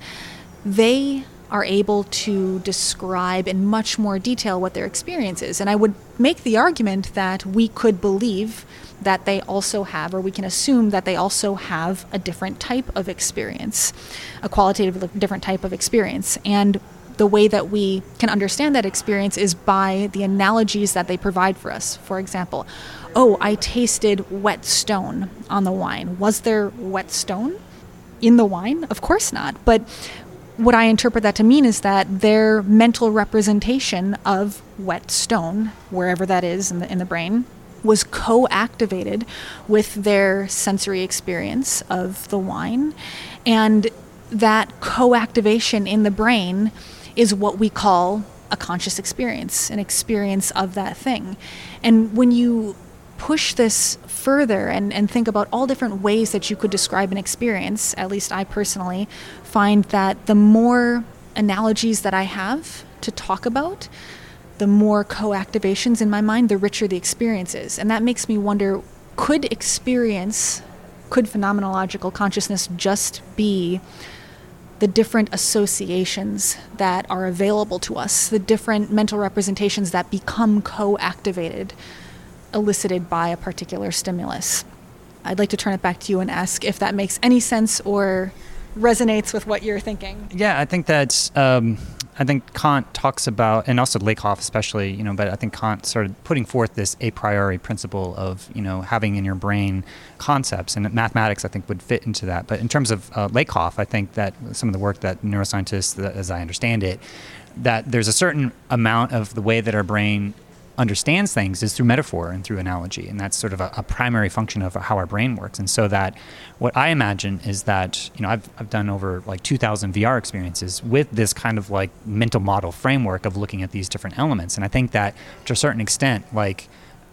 they are able to describe in much more detail what their experience is. And I would make the argument that we could believe that they also have, or we can assume that they also have a different type of experience, a qualitative different type of experience. And the way that we can understand that experience is by the analogies that they provide for us. For example, oh, I tasted wet stone on the wine. Was there wet stone in the wine? Of course not. But what I interpret that to mean is that their mental representation of wet stone, wherever that is in the, in the brain, was co-activated with their sensory experience of the wine. And that co-activation in the brain is what we call a conscious experience, an experience of that thing. And when you push this further and, and think about all different ways that you could describe an experience, at least I personally find that the more analogies that I have to talk about, the more co-activations in my mind, the richer the experience is. And that makes me wonder, could experience, could phenomenological consciousness just be the different associations that are available to us, the different mental representations that become co-activated, elicited by a particular stimulus? I'd like to turn it back to you and ask if that makes any sense or resonates with what you're thinking. Yeah, I think that's, um, I think Kant talks about, and also Lakoff especially, you know, but I think Kant started putting forth this a priori principle of, you know, having in your brain concepts, and mathematics I think would fit into that. But in terms of uh, Lakoff, I think that some of the work that neuroscientists, as I understand it, that there's a certain amount of the way that our brain understands things is through metaphor and through analogy, and that's sort of a, a primary function of how our brain works. And so that what I imagine is that, you know, I've I've done over like two thousand V R experiences with this kind of like mental model framework of looking at these different elements, and I think that to a certain extent, like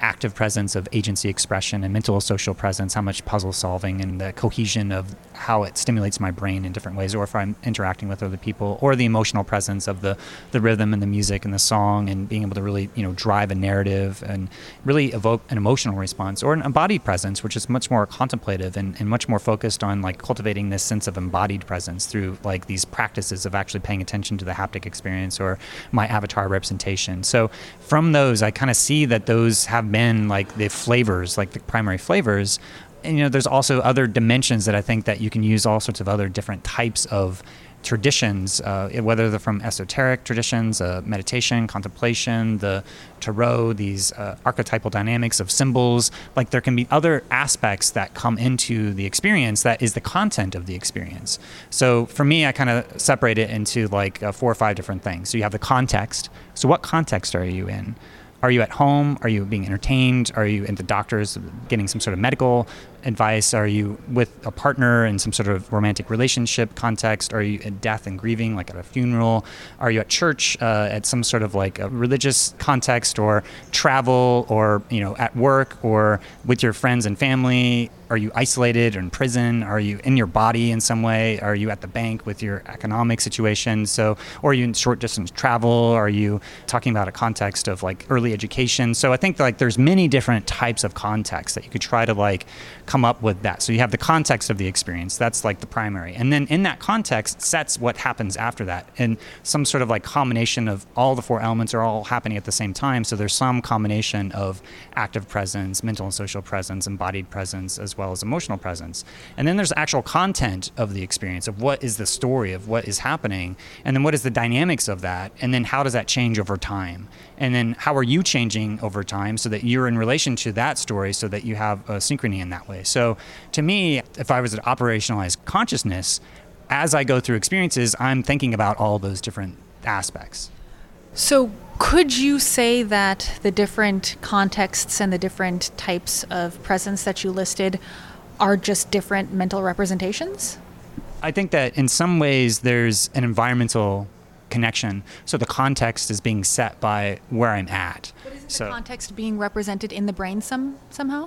active presence of agency expression and mental social presence, how much puzzle solving and the cohesion of how it stimulates my brain in different ways, or if I'm interacting with other people, or the emotional presence of the, the rhythm and the music and the song, and being able to really, you know, drive a narrative and really evoke an emotional response, or an embodied presence, which is much more contemplative and, and much more focused on like cultivating this sense of embodied presence through like these practices of actually paying attention to the haptic experience or my avatar representation. So from those, I kind of see that those have been like the flavors, like the primary flavors. And, you know, there's also other dimensions that I think that you can use all sorts of other different types of traditions, uh, whether they're from esoteric traditions, uh, meditation, contemplation, the tarot, these uh, archetypal dynamics of symbols. Like there can be other aspects that come into the experience that is the content of the experience. So for me, I kind of separate it into like uh, four or five different things. So you have the context. So what context are you in? Are you at home? Are you being entertained? Are you in the doctor's getting some sort of medical advice? Are you with a partner in some sort of romantic relationship context? Are you at death and grieving, like at a funeral? Are you at church uh, at some sort of like a religious context, or travel, or, you know, at work, or with your friends and family? Are you isolated or in prison? Are you in your body in some way? Are you at the bank with your economic situation? So, or are you in short distance travel? Are you talking about a context of like early education? So I think like there's many different types of contexts that you could try to like come up with that. So you have the context of the experience. That's like the primary. And then in that context sets what happens after that. And some sort of like combination of all the four elements are all happening at the same time. So there's some combination of active presence, mental and social presence, embodied presence, as well as emotional presence. And then there's actual content of the experience, of what is the story of what is happening, and then what is the dynamics of that, and then how does that change over time, and then how are you changing over time so that you're in relation to that story, so that you have a synchrony in that way. So to me, if I was to operationalize consciousness, as I go through experiences, I'm thinking about all those different aspects. So could you say that the different contexts and the different types of presence that you listed are just different mental representations? I think that in some ways there's an environmental connection. So the context is being set by where I'm at. But isn't so, the context being represented in the brain some somehow?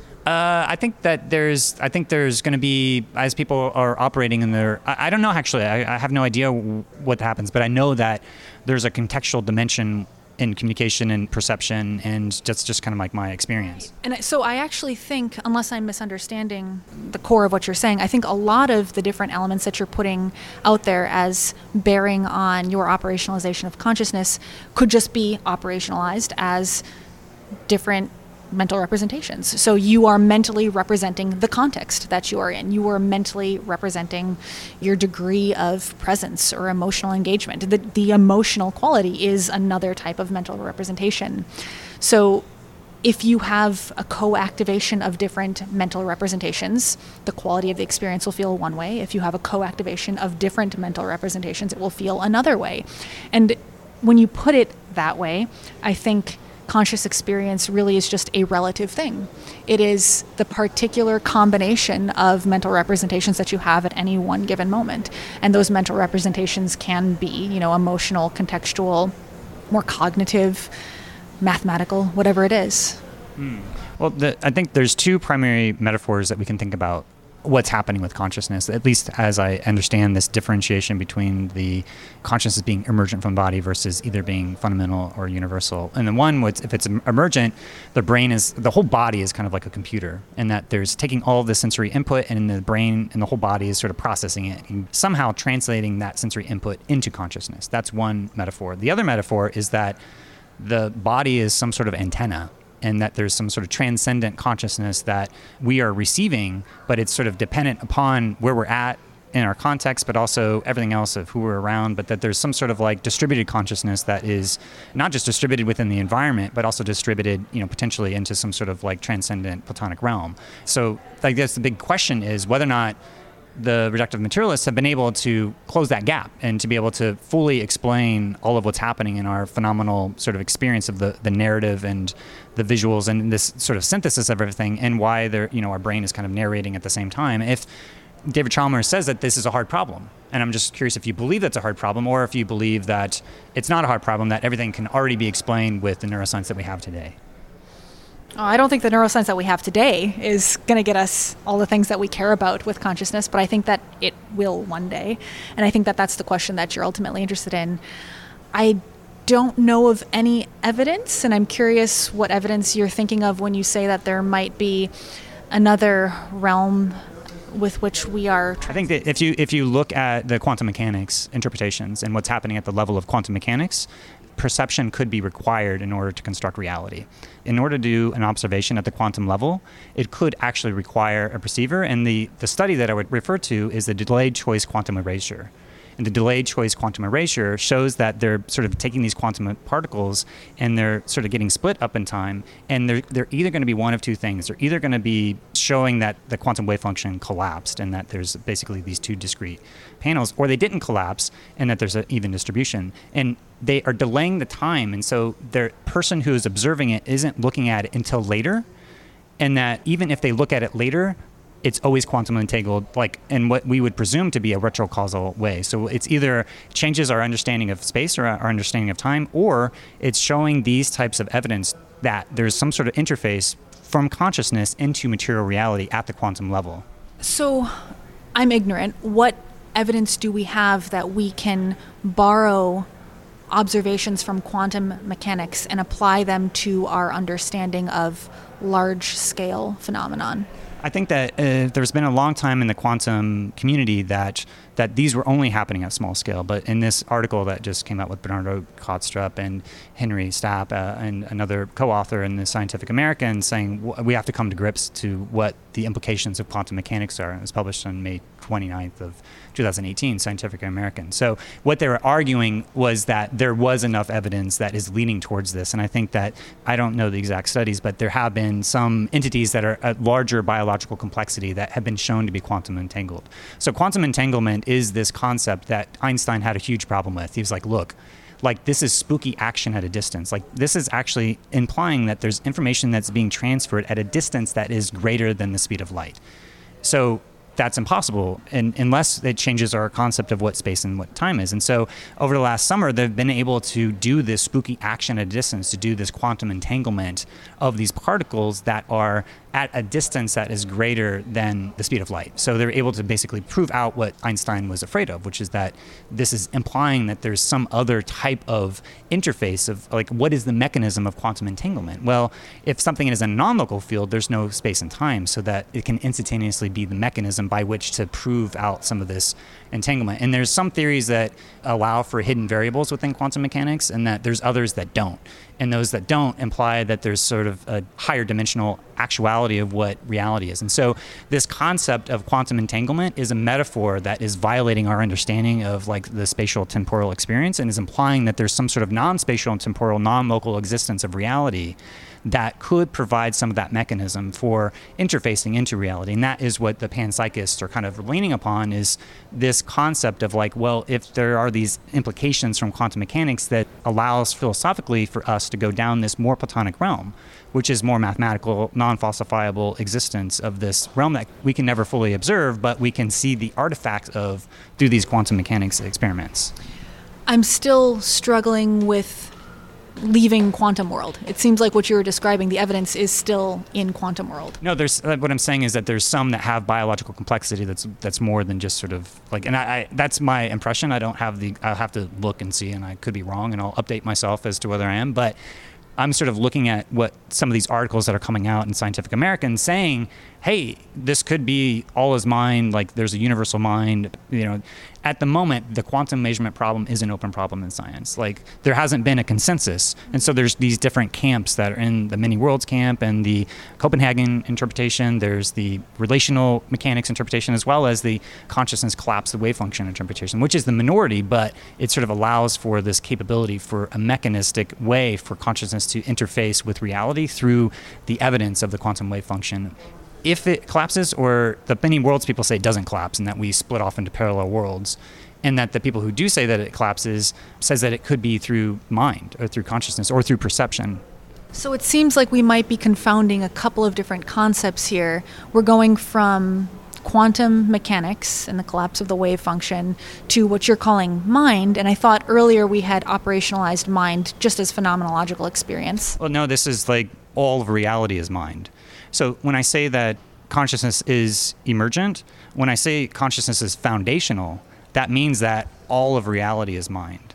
Uh, I think that there's, I think there's going to be, as people are operating in their, I, I don't know actually, I, I have no idea w- what happens, but I know that there's a contextual dimension in communication and perception, and that's just kind of like my experience. And so I actually think, unless I'm misunderstanding the core of what you're saying, I think a lot of the different elements that you're putting out there as bearing on your operationalization of consciousness could just be operationalized as different mental representations. So you are mentally representing the context that you are in. You are mentally representing your degree of presence or emotional engagement. The, the emotional quality is another type of mental representation. So if you have a co-activation of different mental representations, the quality of the experience will feel one way. If you have a co-activation of different mental representations, it will feel another way. And when you put it that way, I think conscious experience really is just a relative thing. It is the particular combination of mental representations that you have at any one given moment. And those mental representations can be, you know, emotional, contextual, more cognitive, mathematical, whatever it is. Mm. Well, the, I think there's two primary metaphors that we can think about what's happening with consciousness, at least as I understand this differentiation between the consciousness being emergent from the body versus either being fundamental or universal. And the one, if it's emergent, the brain is, the whole body is kind of like a computer, and that there's taking all of the sensory input, and the brain and the whole body is sort of processing it and somehow translating that sensory input into consciousness. That's one metaphor. The other metaphor is that the body is some sort of antenna, and that there's some sort of transcendent consciousness that we are receiving, but it's sort of dependent upon where we're at in our context, but also everything else of who we're around, but that there's some sort of like distributed consciousness that is not just distributed within the environment, but also distributed, you know, potentially into some sort of like transcendent platonic realm. So I guess the big question is whether or not the reductive materialists have been able to close that gap and to be able to fully explain all of what's happening in our phenomenal sort of experience of the, the narrative and the visuals and this sort of synthesis of everything, and why they're, you know, our brain is kind of narrating at the same time. If David Chalmers says that this is a hard problem, and I'm just curious if you believe that's a hard problem, or if you believe that it's not a hard problem, that everything can already be explained with the neuroscience that we have today. Oh, I don't think the neuroscience that we have today is going to get us all the things that we care about with consciousness, but I think that it will one day. And I think that that's the question that you're ultimately interested in. I don't know of any evidence, and I'm curious what evidence you're thinking of when you say that there might be another realm with which we are I think that if you if you look at the quantum mechanics interpretations and what's happening at the level of quantum mechanics, perception could be required in order to construct reality. In order to do an observation at the quantum level, it could actually require a perceiver. And the, the study that I would refer to is the delayed choice quantum erasure. And the delayed choice quantum erasure shows that they're sort of taking these quantum particles and they're sort of getting split up in time. And they're, they're either going to be one of two things. They're either going to be showing that the quantum wave function collapsed and that there's basically these two discrete panels, or they didn't collapse and that there's an even distribution. And they are delaying the time. And so the person who is observing it isn't looking at it until later. And that even if they look at it later, it's always quantum entangled, like in what we would presume to be a retrocausal way. So it's either changes our understanding of space or our understanding of time, or it's showing these types of evidence that there's some sort of interface from consciousness into material reality at the quantum level. So I'm ignorant. What evidence do we have that we can borrow observations from quantum mechanics and apply them to our understanding of large-scale phenomenon? I think that uh, there's been a long time in the quantum community that that these were only happening at small scale. But in this article that just came out with Bernardo Kastrup and Henry Stapp uh, and another co-author in the Scientific American saying w- we have to come to grips to what the implications of quantum mechanics are. It was published on May twenty-ninth of two thousand eighteen, Scientific American. So what they were arguing was that there was enough evidence that is leading towards this. And I think that, I don't know the exact studies, but there have been some entities that are at larger biological complexity that have been shown to be quantum entangled. So quantum entanglement is this concept that Einstein had a huge problem with. He was like, look, like this is spooky action at a distance. Like this is actually implying that there's information that's being transferred at a distance that is greater than the speed of light. So that's impossible and, unless it changes our concept of what space and what time is. And so over the last summer, they've been able to do this spooky action at a distance, to do this quantum entanglement of these particles that are at a distance that is greater than the speed of light. So they're able to basically prove out what Einstein was afraid of, which is that this is implying that there's some other type of interface of like, what is the mechanism of quantum entanglement? Well, if something is a non-local field, there's no space and time, so that it can instantaneously be the mechanism by which to prove out some of this entanglement. And there's some theories that allow for hidden variables within quantum mechanics, and that there's others that don't. And those that don't imply that there's sort of a higher dimensional actuality of what reality is. And so this concept of quantum entanglement is a metaphor that is violating our understanding of like the spatial temporal experience, and is implying that there's some sort of non-spatial and temporal, non-local existence of reality that could provide some of that mechanism for interfacing into reality. And that is what the panpsychists are kind of leaning upon, is this concept of like, well, if there are these implications from quantum mechanics that allows philosophically for us to go down this more Platonic realm, which is more mathematical, non-falsifiable existence of this realm that we can never fully observe, but we can see the artifacts of through these quantum mechanics experiments. I'm still struggling with leaving quantum world. It seems like what you were describing, the evidence is still in quantum world. No, there's uh, what I'm saying is that there's some that have biological complexity that's that's more than just sort of like, and I, I that's my impression. I don't have the, I'll have to look and see, and I could be wrong, and I'll update myself as to whether I am, but I'm sort of looking at what some of these articles that are coming out in Scientific American saying, hey, this could be all is mind, like there's a universal mind. You know, at the moment, the quantum measurement problem is an open problem in science. Like there hasn't been a consensus. And so there's these different camps that are in the many worlds camp and the Copenhagen interpretation. There's the relational mechanics interpretation, as well as the consciousness collapse, the wave function interpretation, which is the minority, but it sort of allows for this capability for a mechanistic way for consciousness to interface with reality through the evidence of the quantum wave function. If it collapses, or the many worlds people say it doesn't collapse and that we split off into parallel worlds, and that the people who do say that it collapses says that it could be through mind or through consciousness or through perception. So it seems like we might be confounding a couple of different concepts here. We're going from quantum mechanics and the collapse of the wave function to what you're calling mind, and I thought earlier we had operationalized mind just as phenomenological experience. Well, no, this is like all of reality is mind. So when I say that consciousness is emergent, when I say consciousness is foundational, that means that all of reality is mind.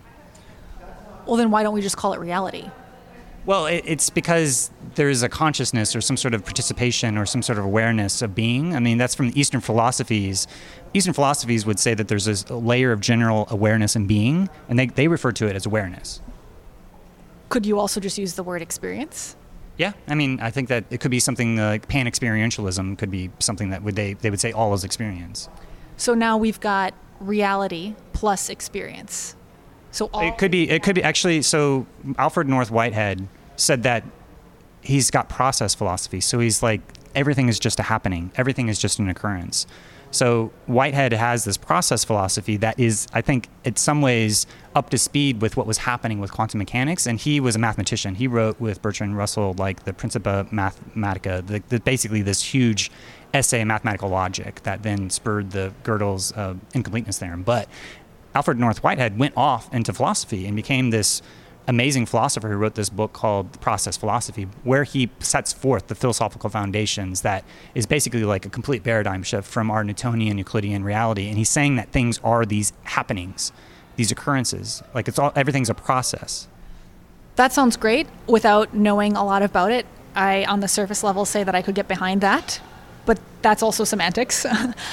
Well, then why don't we just call it reality? Well, it, it's because there's a consciousness or some sort of participation or some sort of awareness of being. I mean, that's from the Eastern philosophies. Eastern philosophies would say that there's this layer of general awareness and being, and they, they refer to it as awareness. Could you also just use the word experience? Yeah, I mean, I think that it could be something uh, like pan-experientialism could be something that would they, they would say all is experience. So now we've got reality plus experience. So all it could be, it could be actually, so Alfred North Whitehead said that he's got process philosophy. So he's like, everything is just a happening. Everything is just an occurrence. So Whitehead has this process philosophy that is, I think, in some ways up to speed with what was happening with quantum mechanics. And he was a mathematician. He wrote with Bertrand Russell, like the Principia Mathematica, the, the, basically this huge essay in mathematical logic that then spurred the Gödel's uh, incompleteness theorem. But Alfred North Whitehead went off into philosophy and became this amazing philosopher who wrote this book called The Process Philosophy, where he sets forth the philosophical foundations that is basically like a complete paradigm shift from our Newtonian Euclidean reality. And he's saying that things are these happenings, these occurrences, like it's all, everything's a process. That sounds great. Without knowing a lot about it, I, on the surface level, say that I could get behind that, but that's also semantics.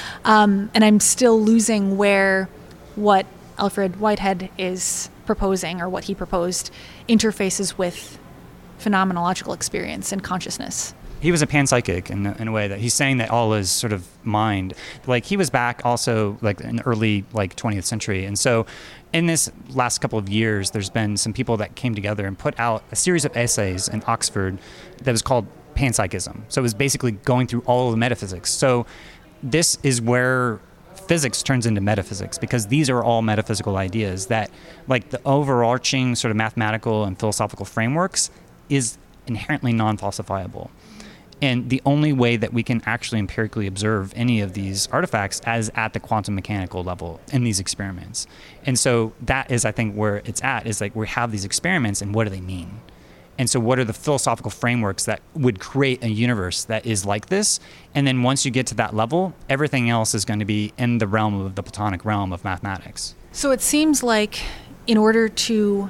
um, and I'm still losing where what Alfred Whitehead is proposing, or what he proposed, interfaces with phenomenological experience and consciousness. He was a panpsychic in, in a way that he's saying that all is sort of mind. Like he was back also like in the early like twentieth century. And so in this last couple of years, there's been some people that came together and put out a series of essays in Oxford that was called Panpsychism. So it was basically going through all of the metaphysics. So this is where physics turns into metaphysics, because these are all metaphysical ideas that, like, the overarching sort of mathematical and philosophical frameworks is inherently non-falsifiable. And the only way that we can actually empirically observe any of these artifacts is at the quantum mechanical level in these experiments. And so that is, I think, where it's at, is like we have these experiments and what do they mean? And so what are the philosophical frameworks that would create a universe that is like this? And then once you get to that level, everything else is going to be in the realm of the Platonic realm of mathematics. So it seems like in order to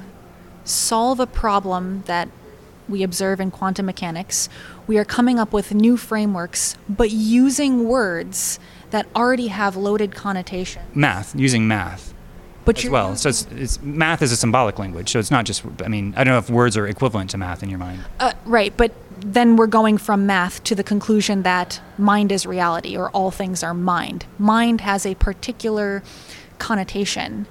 solve a problem that we observe in quantum mechanics, we are coming up with new frameworks, but using words that already have loaded connotation. Math, using math. But as you're well. So it's, it's math is a symbolic language. So it's not just, I mean, I don't know if words are equivalent to math in your mind. Uh, right, but then we're going from math to the conclusion that mind is reality, or all things are mind. Mind has a particular connotation,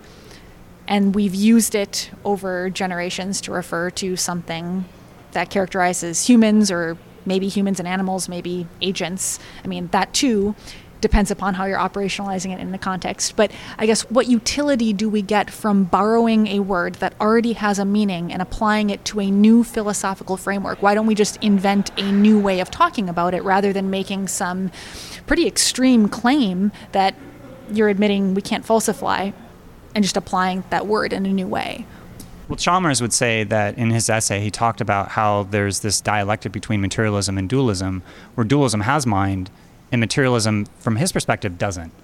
and we've used it over generations to refer to something that characterizes humans, or maybe humans and animals, maybe agents. I mean, that too depends upon how you're operationalizing it in the context. But I guess, what utility do we get from borrowing a word that already has a meaning and applying it to a new philosophical framework? Why don't we just invent a new way of talking about it, rather than making some pretty extreme claim that you're admitting we can't falsify, and just applying that word in a new way? Well, Chalmers would say that in his essay, he talked about how there's this dialectic between materialism and dualism, where dualism has mind, and materialism, from his perspective, doesn't.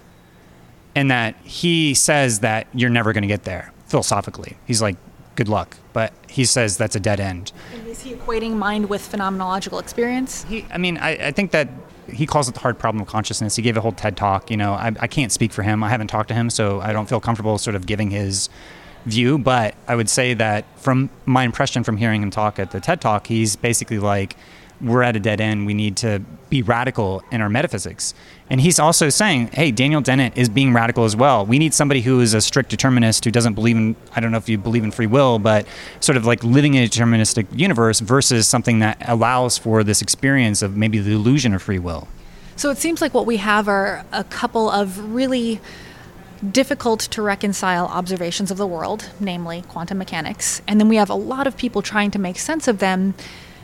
And that he says that you're never going to get there, philosophically. He's like, good luck. But he says that's a dead end. And is he equating mind with phenomenological experience? He, I mean, I, I think that he calls it the hard problem of consciousness. He gave a whole TED talk. You know, I, I can't speak for him. I haven't talked to him, so I don't feel comfortable sort of giving his view. But I would say that from my impression from hearing him talk at the TED talk, he's basically like, we're at a dead end. We need to be radical in our metaphysics. And he's also saying, hey, Daniel Dennett is being radical as well. We need somebody who is a strict determinist, who doesn't believe in, I don't know if you believe in free will, but sort of like living in a deterministic universe, versus something that allows for this experience of maybe the illusion of free will. So it seems like what we have are a couple of really difficult to reconcile observations of the world, namely quantum mechanics. And then we have a lot of people trying to make sense of them.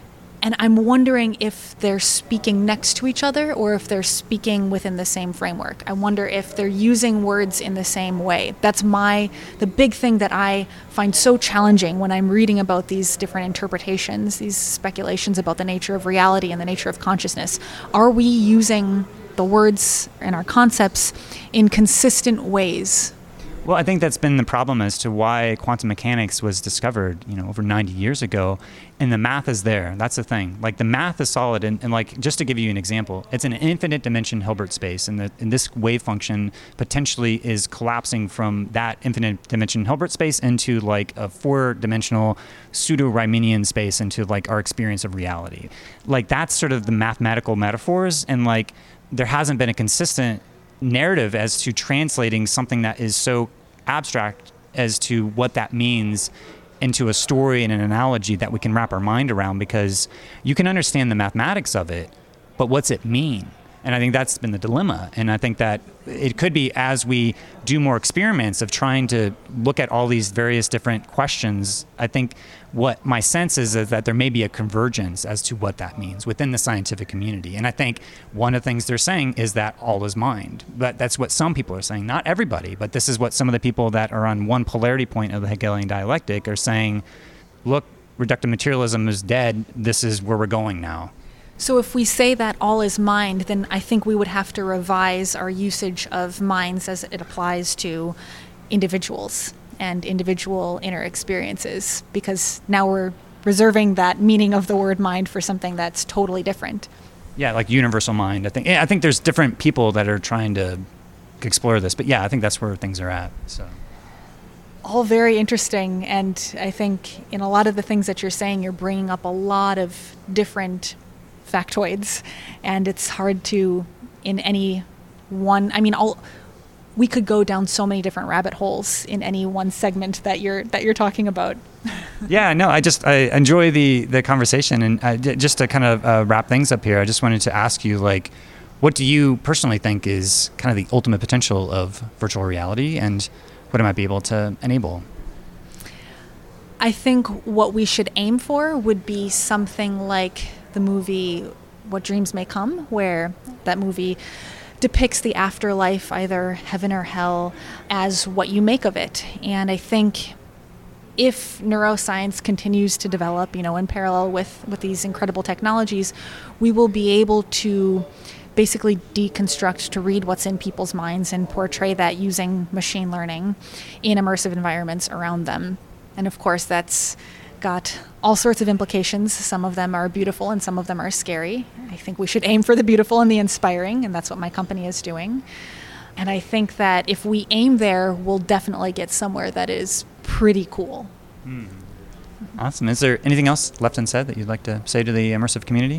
And I'm wondering if they're speaking next to each other or if they're speaking within the same framework. I wonder if they're using words in the same way. That's my, the big thing that I find so challenging when I'm reading about these different interpretations, these speculations about the nature of reality and the nature of consciousness. Are we using the words and our concepts in consistent ways? Well, I think that's been the problem as to why quantum mechanics was discovered, you know, over ninety years ago, and the math is there. That's the thing. Like, the math is solid, and, and like, just to give you an example, it's an infinite dimension Hilbert space, and, the, and this wave function potentially is collapsing from that infinite dimension Hilbert space into like a four-dimensional pseudo-Riemannian space into like our experience of reality. Like, that's sort of the mathematical metaphors, and like, there hasn't been a consistent narrative as to translating something that is so abstract as to what that means into a story and an analogy that we can wrap our mind around, because you can understand the mathematics of it, but what's it mean? And I think that's been the dilemma. And I think that it could be, as we do more experiments of trying to look at all these various different questions, I think what my sense is, is that there may be a convergence as to what that means within the scientific community. And I think one of the things they're saying is that all is mind. But that's what some people are saying, not everybody, but this is what some of the people that are on one polarity point of the Hegelian dialectic are saying. Look, reductive materialism is dead. This is where we're going now. So if we say that all is mind, then I think we would have to revise our usage of minds as it applies to individuals and individual inner experiences, because now we're reserving that meaning of the word mind for something that's totally different. Yeah, like universal mind. I think yeah, I think there's different people that are trying to explore this, but yeah, I think that's where things are at. So. All very interesting, and I think in a lot of the things that you're saying, you're bringing up a lot of different factoids, and it's hard to, in any one, I mean, all, we could go down so many different rabbit holes in any one segment that you're that you're talking about. Yeah, no, I just I enjoy the the conversation, and I, just to kind of uh, wrap things up here, I just wanted to ask you, like, what do you personally think is kind of the ultimate potential of virtual reality, and what it might be able to enable? I think what we should aim for would be something like the movie What Dreams May Come, where that movie depicts the afterlife, either heaven or hell, as what you make of it. And I think if neuroscience continues to develop, you know, in parallel with, with these incredible technologies, we will be able to basically deconstruct, to read what's in people's minds and portray that using machine learning in immersive environments around them. And of course, that's got all sorts of implications. Some of them are beautiful and some of them are scary. I think we should aim for the beautiful and the inspiring, and that's what my company is doing. And I think that if we aim there, we'll definitely get somewhere that is pretty cool. Hmm. Awesome. Is there anything else left unsaid that you'd like to say to the immersive community?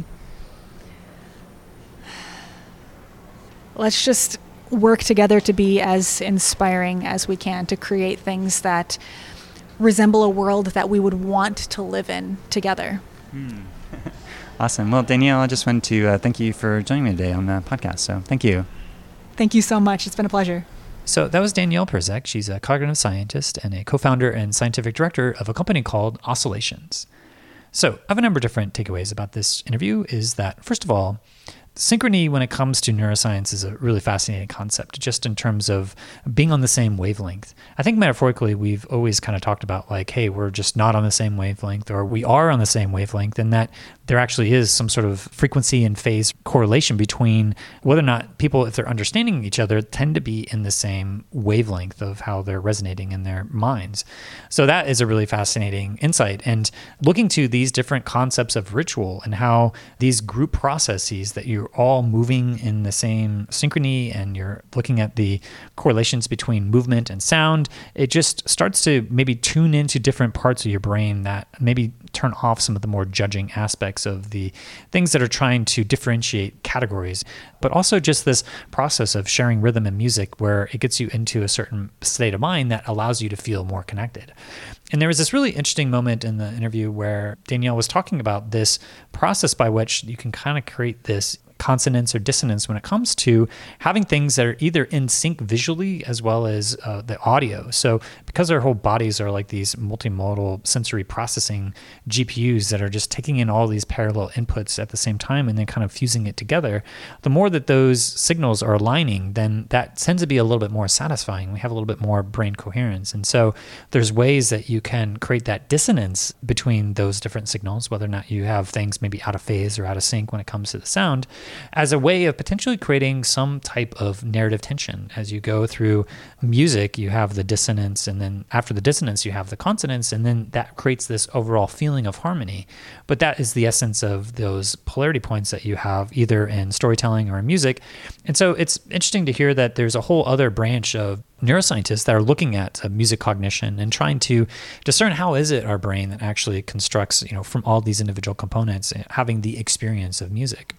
Let's just work together to be as inspiring as we can, to create things that resemble a world that we would want to live in together. Hmm. Awesome. Well, Danielle, I just wanted to uh, thank you for joining me today on the podcast. So thank you. Thank you so much. It's been a pleasure. So that was Danielle Perzek. She's a cognitive scientist and a co-founder and scientific director of a company called Oscillations. So I have a number of different takeaways about this interview. Is that, first of all, synchrony when it comes to neuroscience is a really fascinating concept, just in terms of being on the same wavelength. I think metaphorically, we've always kind of talked about like, hey, we're just not on the same wavelength, or we are on the same wavelength, and that there actually is some sort of frequency and phase correlation between whether or not people, if they're understanding each other, tend to be in the same wavelength of how they're resonating in their minds. So that is a really fascinating insight. And looking to these different concepts of ritual and how these group processes that you're all moving in the same synchrony, and you're looking at the correlations between movement and sound, it just starts to maybe tune into different parts of your brain that maybe turn off some of the more judging aspects of the things that are trying to differentiate categories, but also just this process of sharing rhythm and music where it gets you into a certain state of mind that allows you to feel more connected. And there was this really interesting moment in the interview where Danielle was talking about this process by which you can kind of create this consonance or dissonance when it comes to having things that are either in sync visually as well as uh, the audio. So because our whole bodies are like these multimodal sensory processing G P Us that are just taking in all these parallel inputs at the same time and then kind of fusing it together, the more that those signals are aligning, then that tends to be a little bit more satisfying. We have a little bit more brain coherence. And so there's ways that you can create that dissonance between those different signals, whether or not you have things maybe out of phase or out of sync when it comes to the sound, as a way of potentially creating some type of narrative tension. As you go through music, you have the dissonance, and then after the dissonance, you have the consonance, and then that creates this overall feeling of harmony. But that is the essence of those polarity points that you have either in storytelling or in music. And so it's interesting to hear that there's a whole other branch of neuroscientists that are looking at uh, music cognition and trying to discern how is it our brain that actually constructs, you know, from all these individual components, having the experience of music.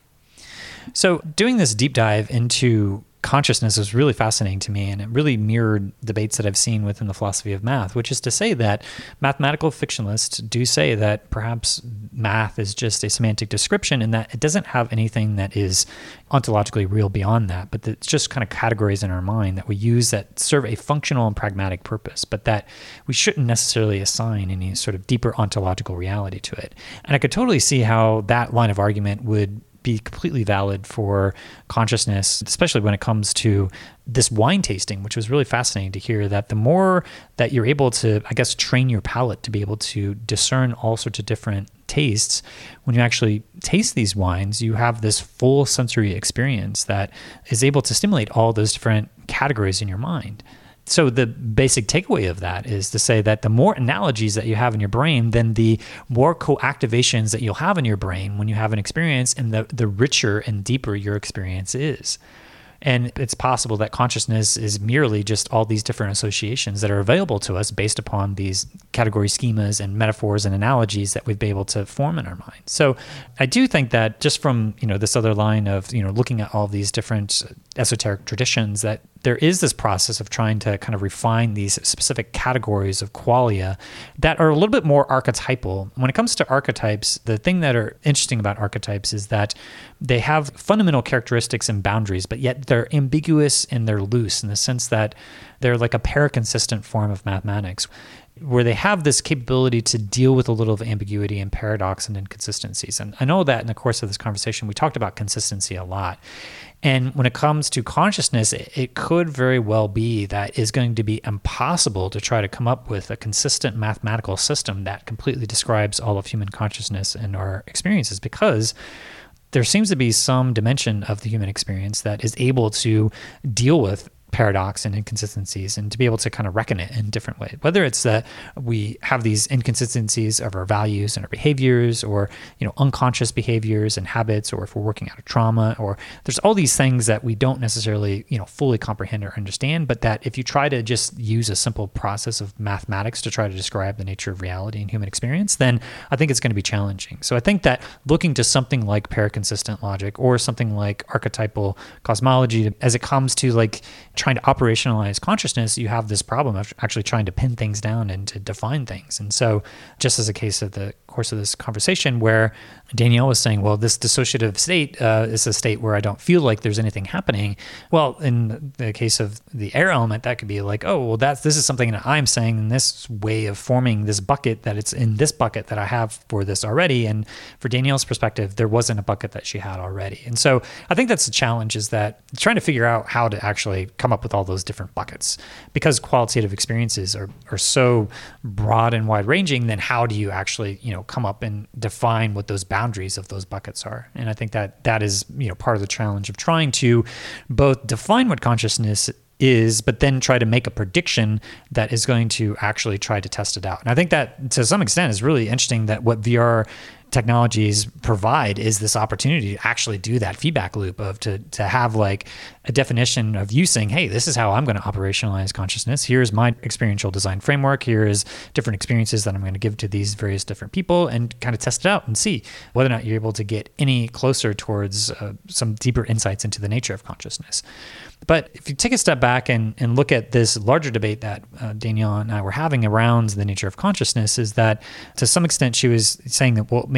So doing this deep dive into consciousness was really fascinating to me, and it really mirrored debates that I've seen within the philosophy of math, which is to say that mathematical fictionalists do say that perhaps math is just a semantic description and that it doesn't have anything that is ontologically real beyond that, but that it's just kind of categories in our mind that we use that serve a functional and pragmatic purpose, but that we shouldn't necessarily assign any sort of deeper ontological reality to it. And I could totally see how that line of argument would be completely valid for consciousness, especially when it comes to this wine tasting, which was really fascinating to hear that the more that you're able to, I guess, train your palate to be able to discern all sorts of different tastes, when you actually taste these wines, you have this full sensory experience that is able to stimulate all those different categories in your mind. So the basic takeaway of that is to say that the more analogies that you have in your brain, then the more co-activations that you'll have in your brain when you have an experience, and the, the richer and deeper your experience is. And it's possible that consciousness is merely just all these different associations that are available to us based upon these category schemas and metaphors and analogies that we've been able to form in our mind. So I do think that just from, you know, this other line of, you know, looking at all these different esoteric traditions, that there is this process of trying to kind of refine these specific categories of qualia that are a little bit more archetypal. When it comes to archetypes, the thing that are interesting about archetypes is that they have fundamental characteristics and boundaries, but yet they're ambiguous and they're loose in the sense that they're like a paraconsistent form of mathematics, where they have this capability to deal with a little of ambiguity and paradox and inconsistencies. And I know that in the course of this conversation, we talked about consistency a lot. And when it comes to consciousness, it, it could very well be that it's going to be impossible to try to come up with a consistent mathematical system that completely describes all of human consciousness and our experiences, because there seems to be some dimension of the human experience that is able to deal with paradox and inconsistencies and to be able to kind of reckon it in different ways. Whether it's that we have these inconsistencies of our values and our behaviors, or, you know, unconscious behaviors and habits, or if we're working out of trauma, or there's all these things that we don't necessarily, you know, fully comprehend or understand, but that if you try to just use a simple process of mathematics to try to describe the nature of reality and human experience, then I think it's going to be challenging. So I think that looking to something like paraconsistent logic or something like archetypal cosmology, as it comes to like trying to operationalize consciousness, you have this problem of actually trying to pin things down and to define things. And so just as a case of the course of this conversation where Danielle was saying, well, this dissociative state uh, is a state where I don't feel like there's anything happening. Well, in the case of the air element, that could be like, oh, well, that's this is something that I'm saying in this way of forming this bucket, that it's in this bucket that I have for this already. And for Danielle's perspective, there wasn't a bucket that she had already. And so I think that's the challenge, is that trying to figure out how to actually come up with all those different buckets, because qualitative experiences are, are so broad and wide ranging. Then how do you actually, you know, come up and define what those boundaries of those buckets are? And I think that that is, you know, part of the challenge of trying to both define what consciousness is, but then try to make a prediction that is going to actually try to test it out. And I think that to some extent is really interesting, that what V R technologies provide is this opportunity to actually do that feedback loop of to to have like a definition of you saying, hey, this is how I'm going to operationalize consciousness. Here's my experiential design framework. Here is different experiences that I'm going to give to these various different people, and kind of test it out and see whether or not you're able to get any closer towards uh, some deeper insights into the nature of consciousness. But if you take a step back and, and look at this larger debate that uh, Danielle and I were having around the nature of consciousness, is that to some extent she was saying that, well, maybe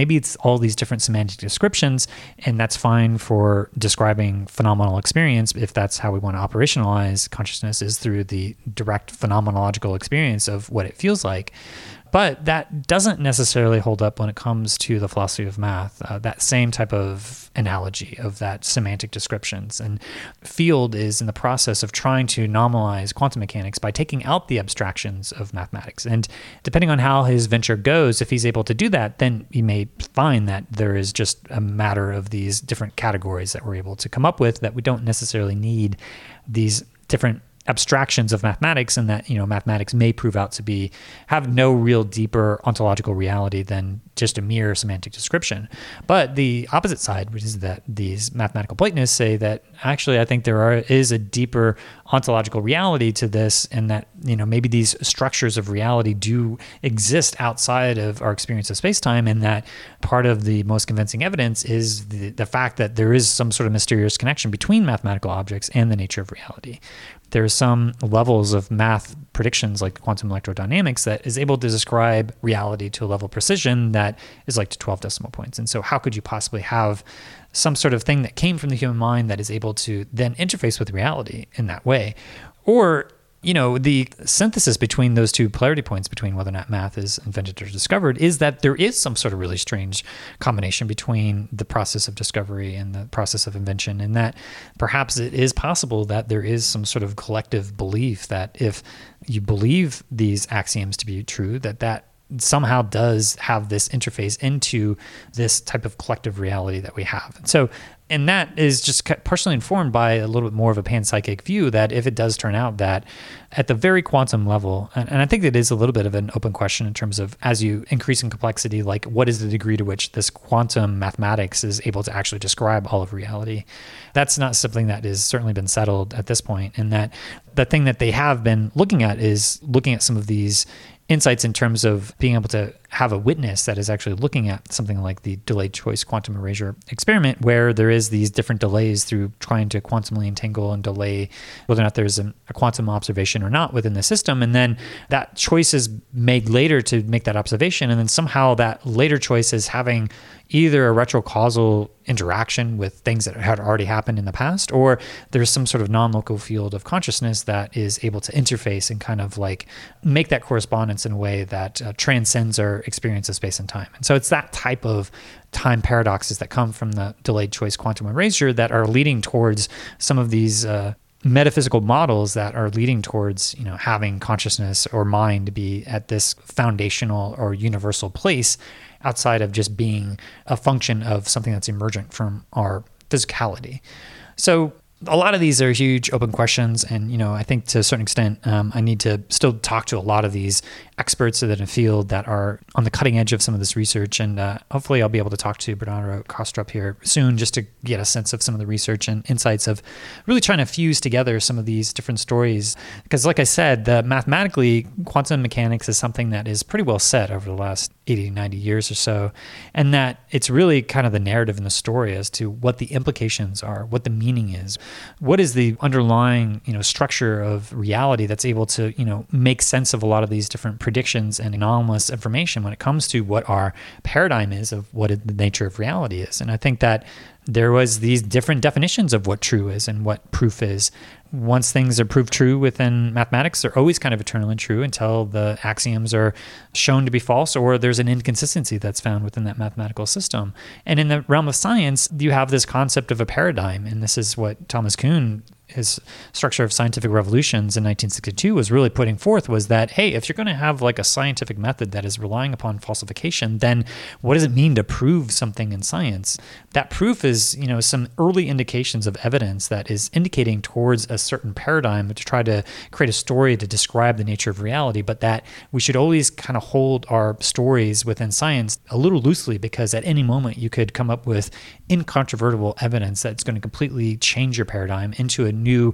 maybe it's all these different semantic descriptions, and that's fine for describing phenomenal experience if that's how we want to operationalize consciousness, is through the direct phenomenological experience of what it feels like. But that doesn't necessarily hold up when it comes to the philosophy of math, uh, that same type of analogy of that semantic descriptions. And Field is in the process of trying to normalize quantum mechanics by taking out the abstractions of mathematics. And depending on how his venture goes, if he's able to do that, then he may find that there is just a matter of these different categories that we're able to come up with, that we don't necessarily need these different abstractions of mathematics, and that, you know, mathematics may prove out to be have no real deeper ontological reality than just a mere semantic description. But the opposite side, which is that these mathematical Platonists say that actually I think there are is a deeper ontological reality to this, and that, you know, maybe these structures of reality do exist outside of our experience of space-time, and that part of the most convincing evidence is the, the fact that there is some sort of mysterious connection between mathematical objects and the nature of reality. There's some levels of math predictions like quantum electrodynamics that is able to describe reality to a level of precision that is like to twelve decimal points. And so how could you possibly have some sort of thing that came from the human mind that is able to then interface with reality in that way? Or, you know, the synthesis between those two polarity points between whether or not math is invented or discovered is that there is some sort of really strange combination between the process of discovery and the process of invention, and that perhaps it is possible that there is some sort of collective belief that if you believe these axioms to be true, that that somehow does have this interface into this type of collective reality that we have. And so, and that is just partially informed by a little bit more of a panpsychic view that if it does turn out that at the very quantum level, and, and I think that is a little bit of an open question in terms of as you increase in complexity, like what is the degree to which this quantum mathematics is able to actually describe all of reality? That's not something that has certainly been settled at this point, and that the thing that they have been looking at is looking at some of these insights in terms of being able to have a witness that is actually looking at something like the delayed choice quantum erasure experiment, where there is these different delays through trying to quantumly entangle and delay whether or not there's a, a quantum observation or not within the system. And then that choice is made later to make that observation. And then somehow that later choice is having either a retrocausal interaction with things that had already happened in the past, or there's some sort of non-local field of consciousness that is able to interface and kind of like make that correspondence in a way that uh, transcends our experience of space and time. And so it's that type of time paradoxes that come from the delayed choice quantum erasure that are leading towards some of these uh, metaphysical models that are leading towards, you know, having consciousness or mind be at this foundational or universal place outside of just being a function of something that's emergent from our physicality. So a lot of these are huge open questions, and, you know, I think to a certain extent, um, I need to still talk to a lot of these experts in the field that are on the cutting edge of some of this research, and uh, hopefully I'll be able to talk to Bernardo Kastrup here soon just to get a sense of some of the research and insights of really trying to fuse together some of these different stories. Because like I said, the mathematically, quantum mechanics is something that is pretty well set over the last eighty, ninety years or so, and that it's really kind of the narrative in the story as to what the implications are, what the meaning is. What is the underlying, you know, structure of reality that's able to, you know, make sense of a lot of these different predictions and anomalous information when it comes to what our paradigm is of what the nature of reality is. And I think that there was these different definitions of what true is and what proof is. Once things are proved true within mathematics, they're always kind of eternally true until the axioms are shown to be false or there's an inconsistency that's found within that mathematical system. And in the realm of science, you have this concept of a paradigm, and this is what Thomas Kuhn, his Structure of Scientific Revolutions in nineteen sixty-two, was really putting forth, was that, hey, if you're going to have like a scientific method that is relying upon falsification, then what does it mean to prove something in science? That proof is, you know, some early indications of evidence that is indicating towards a certain paradigm to try to create a story to describe the nature of reality, but that we should always kind of hold our stories within science a little loosely, because at any moment you could come up with incontrovertible evidence that's going to completely change your paradigm into a new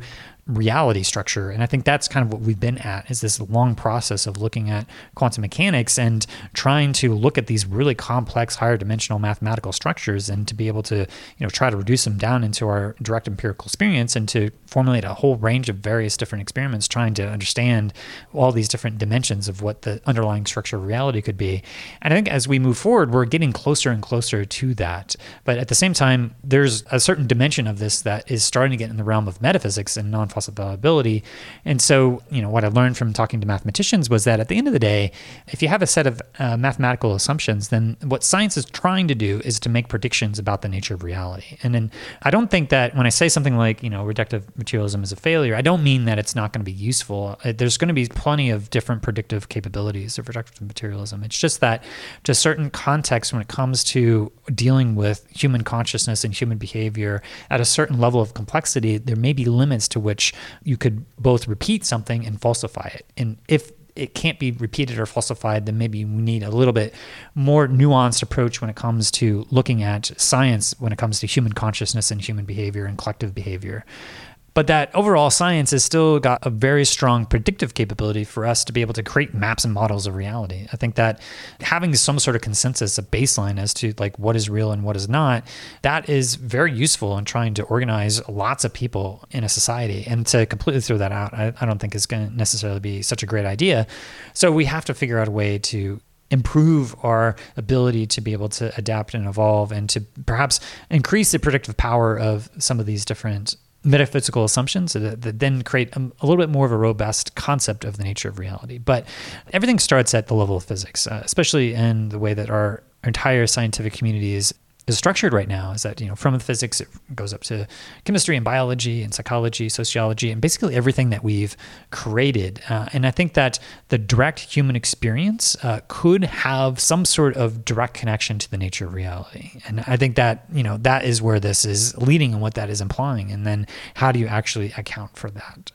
reality structure. And I think that's kind of what we've been at, is this long process of looking at quantum mechanics and trying to look at these really complex higher dimensional mathematical structures and to be able to, you know, try to reduce them down into our direct empirical experience and to formulate a whole range of various different experiments trying to understand all these different dimensions of what the underlying structure of reality could be. And I think as we move forward, we're getting closer and closer to that. But at the same time, there's a certain dimension of this that is starting to get in the realm of metaphysics and non-falsifiability. And so, you know, what I learned from talking to mathematicians was that at the end of the day, if you have a set of uh, mathematical assumptions, then what science is trying to do is to make predictions about the nature of reality. And then I don't think that when I say something like, you know, reductive materialism is a failure, I don't mean that it's not going to be useful. There's going to be plenty of different predictive capabilities of reductive materialism. It's just that to certain contexts, when it comes to dealing with human consciousness and human behavior at a certain level of complexity, there may be limits to which you could both repeat something and falsify it. And if it can't be repeated or falsified, then maybe we need a little bit more nuanced approach when it comes to looking at science, when it comes to human consciousness and human behavior and collective behavior. But that overall science has still got a very strong predictive capability for us to be able to create maps and models of reality. I think that having some sort of consensus, a baseline as to like what is real and what is not, that is very useful in trying to organize lots of people in a society. And to completely throw that out, I, I don't think is going to necessarily be such a great idea. So we have to figure out a way to improve our ability to be able to adapt and evolve and to perhaps increase the predictive power of some of these different metaphysical assumptions that, that then create a, a little bit more of a robust concept of the nature of reality. But everything starts at the level of physics, uh, especially in the way that our entire scientific community is is structured right now, is that, you know, from physics, it goes up to chemistry and biology and psychology, sociology, and basically everything that we've created. Uh, and I think that the direct human experience uh, could have some sort of direct connection to the nature of reality. And I think that, you know, that is where this is leading and what that is implying. And then how do you actually account for that?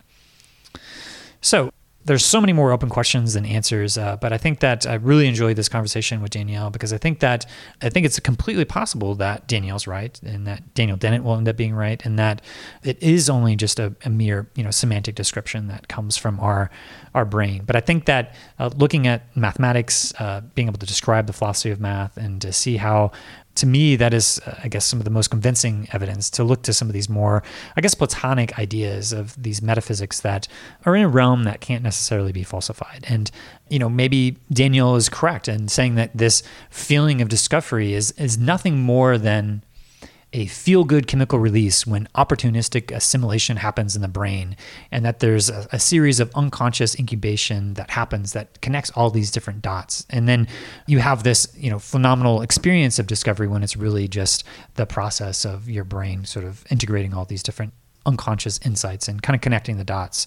So there's so many more open questions than answers, uh, but I think that I really enjoyed this conversation with Danielle because I think that I think it's completely possible that Danielle's right and that Daniel Dennett will end up being right, and that it is only just a, a mere, you know, semantic description that comes from our our brain. But I think that uh, looking at mathematics, uh, being able to describe the philosophy of math, and to see how, to me, that is, uh, I guess, some of the most convincing evidence to look to some of these more, I guess, Platonic ideas of these metaphysics that are in a realm that can't necessarily be falsified. And, you know, maybe Daniel is correct in saying that this feeling of discovery is is nothing more than a feel-good chemical release when opportunistic assimilation happens in the brain, and that there's a, a series of unconscious incubation that happens that connects all these different dots. And then you have this, you know, phenomenal experience of discovery when it's really just the process of your brain sort of integrating all these different unconscious insights and kind of connecting the dots.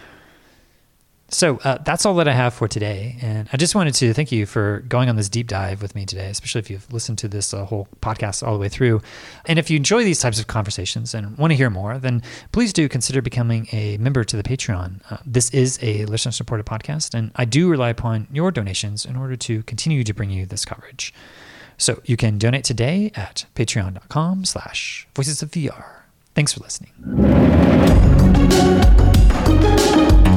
So uh, that's all that I have for today. And I just wanted to thank you for going on this deep dive with me today, especially if you've listened to this uh, whole podcast all the way through. And if you enjoy these types of conversations and want to hear more, then please do consider becoming a member to the Patreon. Uh, this is a listener-supported podcast, and I do rely upon your donations in order to continue to bring you this coverage. So you can donate today at patreon.com slash voices of VR. Thanks for listening.